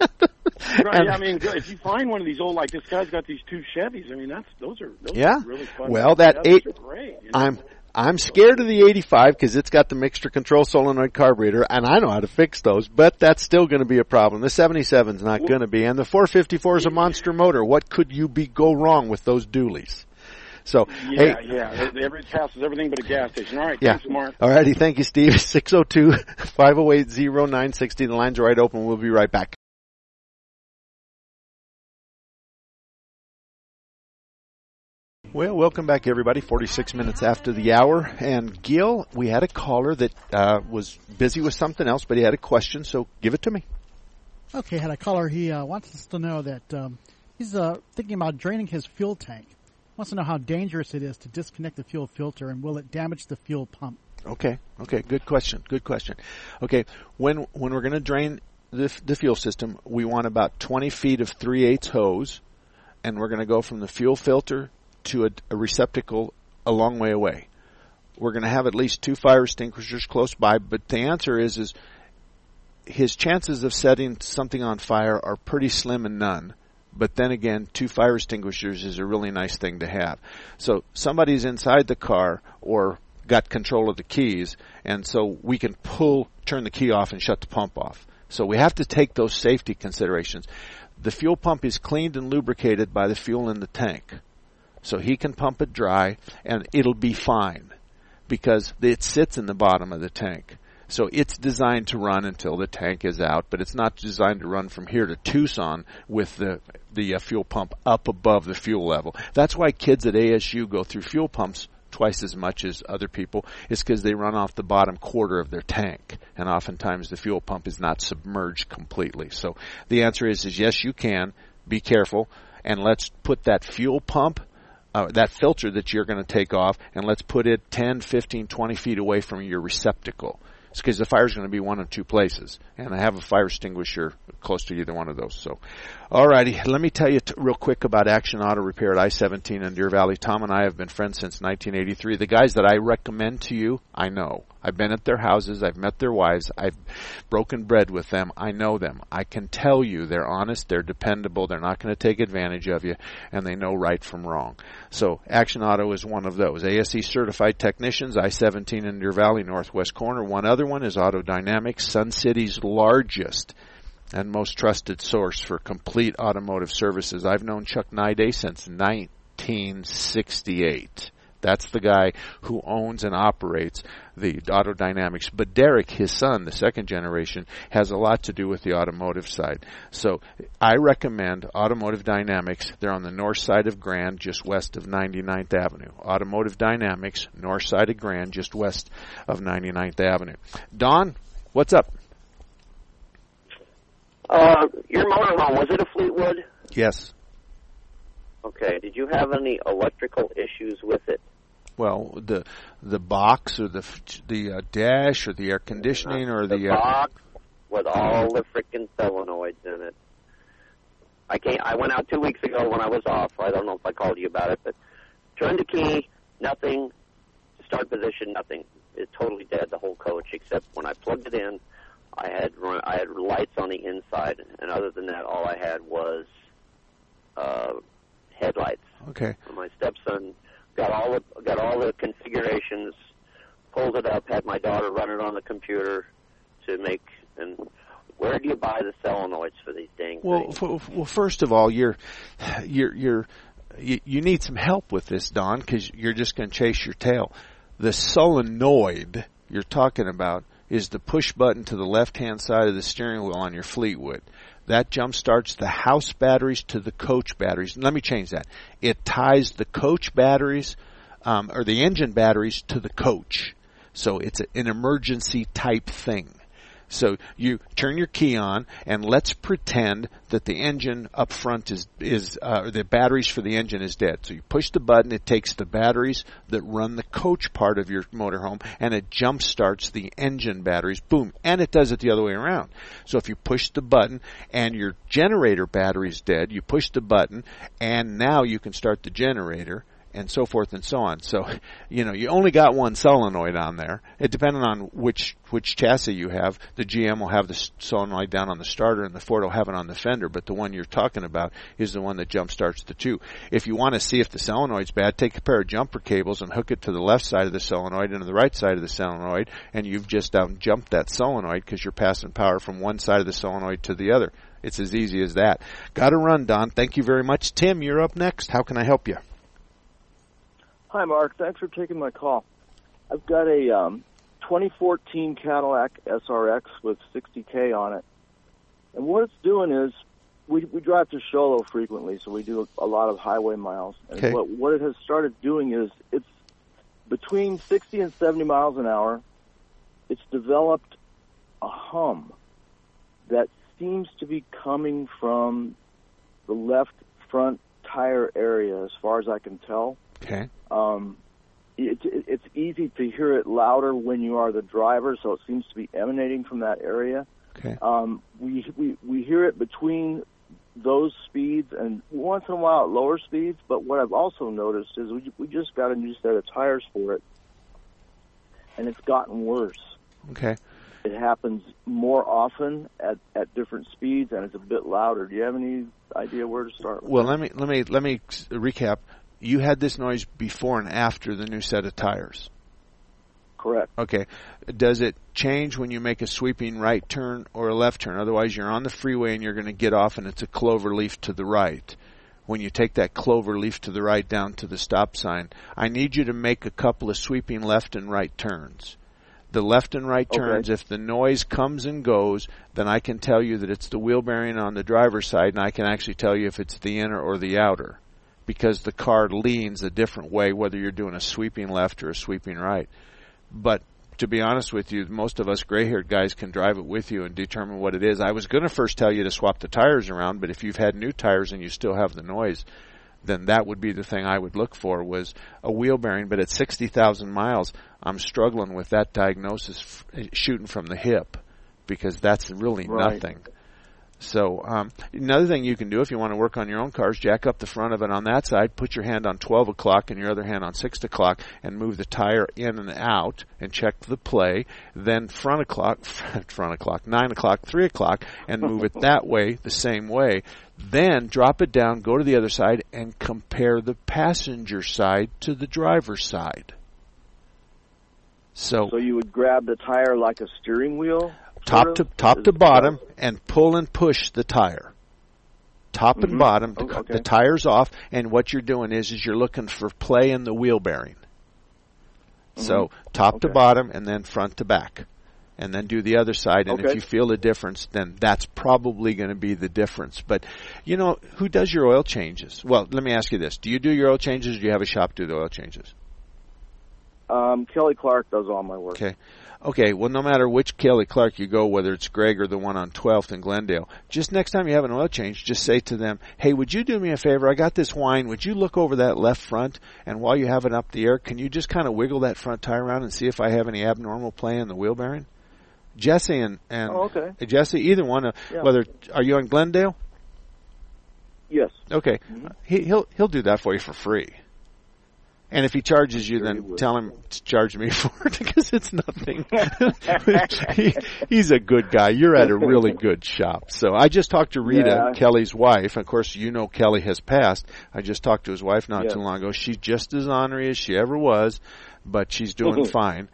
If you find one of these old, like this guy's got these two Chevys, those are really fun. Well, great. I'm scared of the 85 because it's got the mixture control solenoid carburetor, and I know how to fix those, but that's still going to be a problem. The 77's not going to be, and the 454 is a monster motor. What could go wrong with those dualies? So, it passes everything but a gas station. All right, thanks, Mark. All righty, thank you, Steve. 602-508-0960. The lines are right open. We'll be right back. Well, welcome back, everybody. 46 minutes after the hour. And Gil, we had a caller that was busy with something else, but he had a question, so give it to me. Okay, had a caller. He wants us to know that he's thinking about draining his fuel tank. Wants to know how dangerous it is to disconnect the fuel filter, and will it damage the fuel pump? Okay, good question. Okay, when we're going to drain the fuel system, we want about 20 feet of 3/8 hose, and we're going to go from the fuel filter to a receptacle a long way away. We're going to have at least 2 fire extinguishers close by, but the answer is his chances of setting something on fire are pretty slim and none. But then again, 2 fire extinguishers is a really nice thing to have. So somebody's inside the car or got control of the keys, and so we can turn the key off and shut the pump off. So we have to take those safety considerations. The fuel pump is cleaned and lubricated by the fuel in the tank. So he can pump it dry, and it'll be fine because it sits in the bottom of the tank. So it's designed to run until the tank is out, but it's not designed to run from here to Tucson with the fuel pump up above the fuel level. That's why kids at ASU go through fuel pumps twice as much as other people, is because they run off the bottom quarter of their tank, and oftentimes the fuel pump is not submerged completely. So the answer is yes, you can. Be careful, and let's put that fuel pump, that filter that you're going to take off, and let's put it 10, 15, 20 feet away from your receptacle. It's because the fire's going to be one of 2 places, and I have a fire extinguisher close to either one of those. So, all righty, let me tell you real quick about Action Auto Repair at I-17 in Deer Valley. Tom and I have been friends since 1983. The guys that I recommend to you, I know. I've been at their houses. I've met their wives. I've broken bread with them. I know them. I can tell you they're honest, they're dependable, they're not going to take advantage of you, and they know right from wrong. So Action Auto is one of those. ASE certified technicians, I-17 in Deer Valley, northwest corner. One other one is Auto Dynamics, Sun City's largest and most trusted source for complete automotive services. I've known Chuck Nide since 1968. That's the guy who owns and operates the Auto Dynamics. But Derek, his son, the second generation, has a lot to do with the automotive side. So I recommend Automotive Dynamics. They're on the north side of Grand, just west of 99th Avenue. Automotive Dynamics, north side of Grand, just west of 99th Avenue. Don, what's up? Your motorhome, was it a Fleetwood? Yes. Okay. Did you have any electrical issues with it? Well, the box or the dash or the air conditioning or the box with all the freaking solenoids in it. I went out 2 weeks ago when I was off. I don't know if I called you about it, but turned the key, nothing. Start position, nothing. It's totally dead, the whole coach, except when I plugged it in, I had lights on the inside, and other than that, all I had was headlights. Okay. My stepson got all the configurations, pulled it up, had my daughter run it on the computer to make. And where do you buy the solenoids for these dang things? Well, first of all, you need some help with this, Don, because you're just going to chase your tail. The solenoid you're talking about is the push button to the left-hand side of the steering wheel on your Fleetwood. That jump starts the house batteries to the coach batteries. Let me change that. It ties the coach batteries, or the engine batteries, to the coach. So it's an emergency type thing. So you turn your key on, and let's pretend that the engine up front is the batteries for the engine is dead. So you push the button, it takes the batteries that run the coach part of your motorhome, and it jump starts the engine batteries, boom, and it does it the other way around. So if you push the button and your generator battery is dead, you push the button, and now you can start the generator, and so forth and so on. So, you only got one solenoid on there. It depending on which chassis you have. The GM will have the solenoid down on the starter, and the Ford will have it on the fender. But the one you're talking about is the one that jump starts the two. If you want to see if the solenoid's bad, take a pair of jumper cables and hook it to the left side of the solenoid and to the right side of the solenoid, and you've just jumped that solenoid because you're passing power from one side of the solenoid to the other. It's as easy as that. Got to run, Don. Thank you very much. Tim, you're up next. How can I help you? Hi, Mark. Thanks for taking my call. I've got a 2014 Cadillac SRX with 60K on it. And what it's doing is we drive to Show Low frequently, so we do a lot of highway miles. And okay. what it has started doing is it's between 60 and 70 miles an hour. It's developed a hum that seems to be coming from the left front tire area as far as I can tell. Okay. It's easy to hear it louder when you are the driver, so it seems to be emanating from that area. Okay. We hear it between those speeds and once in a while at lower speeds, but what I've also noticed is we just got a new set of tires for it, and it's gotten worse. Okay. It happens more often at different speeds, and it's a bit louder. Do you have any idea where to start with? Well, let me recap. You had this noise before and after the new set of tires. Correct. Okay. Does it change when you make a sweeping right turn or a left turn? Otherwise, you're on the freeway and you're going to get off and it's a clover leaf to the right. When you take that clover leaf to the right down to the stop sign, I need you to make a couple of sweeping left and right turns. The left and right turns, if the noise comes and goes, then I can tell you that it's the wheel bearing on the driver's side, and I can actually tell you if it's the inner or the outer, because the car leans a different way whether you're doing a sweeping left or a sweeping right. But to be honest with you, most of us gray-haired guys can drive it with you and determine what it is. I was going to first tell you to swap the tires around, but if you've had new tires and you still have the noise, then that would be the thing I would look for, was a wheel bearing. But at 60,000 miles, I'm struggling with that diagnosis shooting from the hip, because that's really nothing. So another thing you can do if you want to work on your own cars, jack up the front of it on that side, put your hand on 12 o'clock and your other hand on 6 o'clock, and move the tire in and out and check the play. Then 9 o'clock, 3 o'clock, and move it that way, the same way. Then drop it down, go to the other side, and compare the passenger side to the driver's side. So you would grab the tire like a steering wheel? Top to bottom, and pull and push the tire. And bottom, the tire's off, and what you're doing is you're looking for play in the wheel bearing. So top to bottom and then front to back. And then do the other side. And Okay. if you feel a difference, then that's probably going to be the difference. But, you know, who does your oil changes? Well, let me ask you this. Do you do your oil changes or do you have a shop do the oil changes? Kelly Clark does all my work. Okay. Okay, well, no matter which Kelly Clark you go, whether it's Greg or the one on 12th in Glendale, just next time you have an oil change, just say to them, hey, would you do me a favor? I got this wine. Would you look over that left front? And while you have it up the air, can you just kind of wiggle that front tire around and see if I have any abnormal play in the wheel bearing? Jesse and Jesse, either one. Yeah. Whether are you on Glendale? Yes. Okay, he'll do that for you for free. And if he charges you, then tell him to charge me for it because it's nothing. He's a good guy. You're at a really good shop. So I just talked to Rita, Kelly's wife. Of course, you know Kelly has passed. I just talked to his wife not too long ago. She's just as ornery as she ever was, but she's doing fine.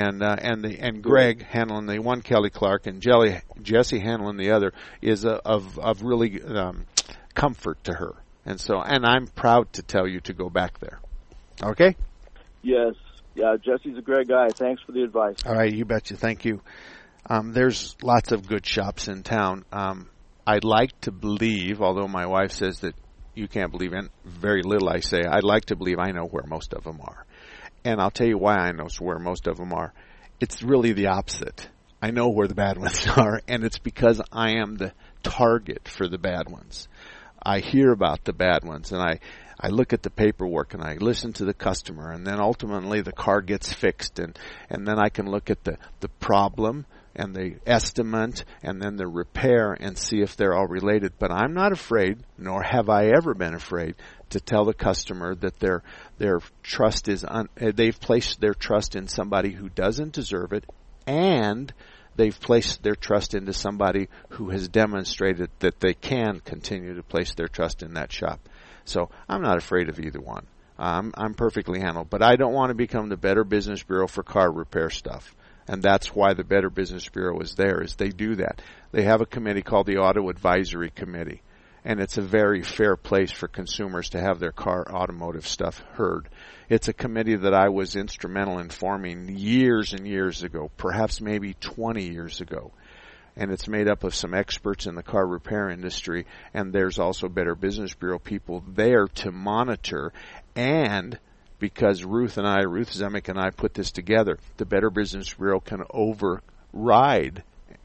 And Greg handling the one Kelly Clark and Jesse handling the other is of really comfort to her. And I'm proud to tell you to go back there. Okay? Yes. Yeah, Jesse's a great guy. Thanks for the advice. All right, you betcha. Thank you. There's lots of good shops in town. I'd like to believe, although my wife says that you can't believe in very little I say, I'd like to believe I know where most of them are. And I'll tell you why I know where most of them are. It's really the opposite. I know where the bad ones are, and it's because I am the target for the bad ones. I hear about the bad ones, and I look at the paperwork and I listen to the customer, and then ultimately the car gets fixed, and then I can look at the problem and the estimate and then the repair and see if they're all related. But I'm not afraid, nor have I ever been afraid, to tell the customer that their trust is they've placed their trust in somebody who doesn't deserve it, and they've placed their trust into somebody who has demonstrated that they can continue to place their trust in that shop. So I'm not afraid of either one. I'm perfectly handled. But I don't want to become the Better Business Bureau for car repair stuff. And that's why the Better Business Bureau is there, is they do that. They have a committee called the Auto Advisory Committee. And it's a very fair place for consumers to have their car automotive stuff heard. It's a committee that I was instrumental in forming years and years ago, perhaps maybe 20 years ago. And it's made up of some experts in the car repair industry, and there's also Better Business Bureau people there to monitor. And because Ruth Zemek and I put this together, the Better Business Bureau can override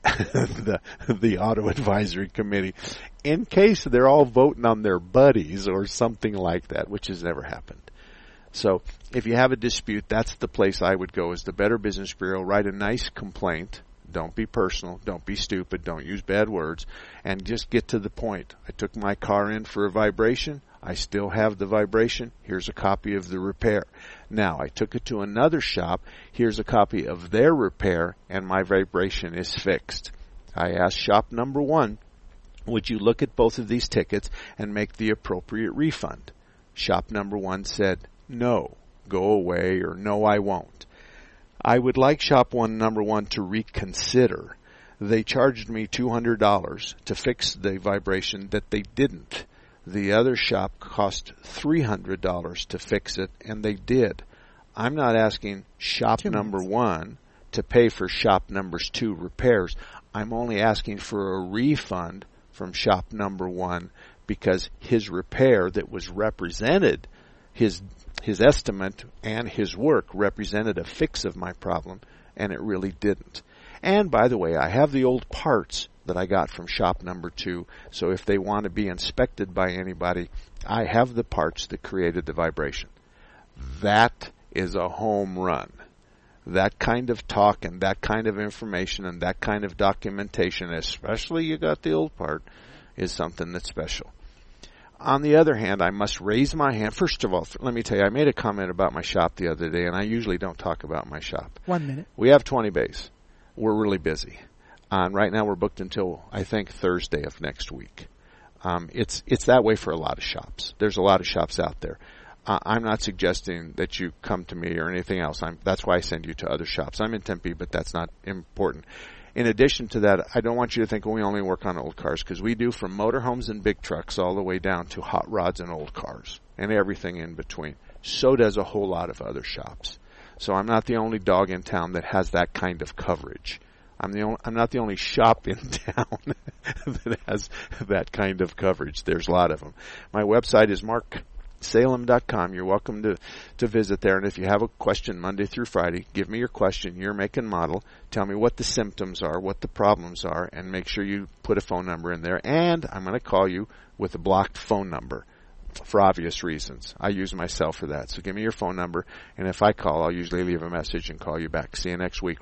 the Auto Advisory Committee in case they're all voting on their buddies or something like that, which has never happened. So if you have a dispute, that's the place I would go, is the Better Business Bureau. Write a nice complaint. Don't be personal. Don't be stupid. Don't use bad words. And just get to the point. I took my car in for a vibration. I still have the vibration. Here's a copy of the repair. Now, I took it to another shop. Here's a copy of their repair, and my vibration is fixed. I asked shop number 1, would you look at both of these tickets and make the appropriate refund? Shop number 1 said, no, go away, or no, I won't. I would like shop number 1 to reconsider. They charged me $200 to fix the vibration that they didn't. The other shop cost $300 to fix it, and they did. I'm not asking shop number 1 to pay for shop number 2 repairs. I'm only asking for a refund from shop number 1 because his repair that was represented, his estimate and his work represented a fix of my problem, and it really didn't. And by the way, I have the old parts that I got from shop number 2, so if they want to be inspected by anybody, I have the parts that created the vibration. That is a home run. That kind of talk and that kind of information and that kind of documentation, especially you got the old part, is something that's special. On the other hand, I must raise my hand. First of all, let me tell you, I made a comment about my shop the other day, and I usually don't talk about my shop. 1 minute. We have 20 bays. We're really busy. Right now we're booked until, I think, Thursday of next week. It's that way for a lot of shops. There's a lot of shops out there. I'm not suggesting that you come to me or anything else. That's why I send you to other shops. I'm in Tempe, but that's not important. In addition to that, I don't want you to think we only work on old cars, because we do from motorhomes and big trucks all the way down to hot rods and old cars and everything in between. So does a whole lot of other shops. So I'm not the only dog in town that has that kind of coverage. I'm not the only shop in town that has that kind of coverage. There's a lot of them. My website is marksalem.com. You're welcome to visit there. And if you have a question Monday through Friday, give me your question, your make and model. Tell me what the symptoms are, what the problems are, and make sure you put a phone number in there. And I'm going to call you with a blocked phone number for obvious reasons. I use myself for that. So give me your phone number, and if I call, I'll usually leave a message and call you back. See you next week.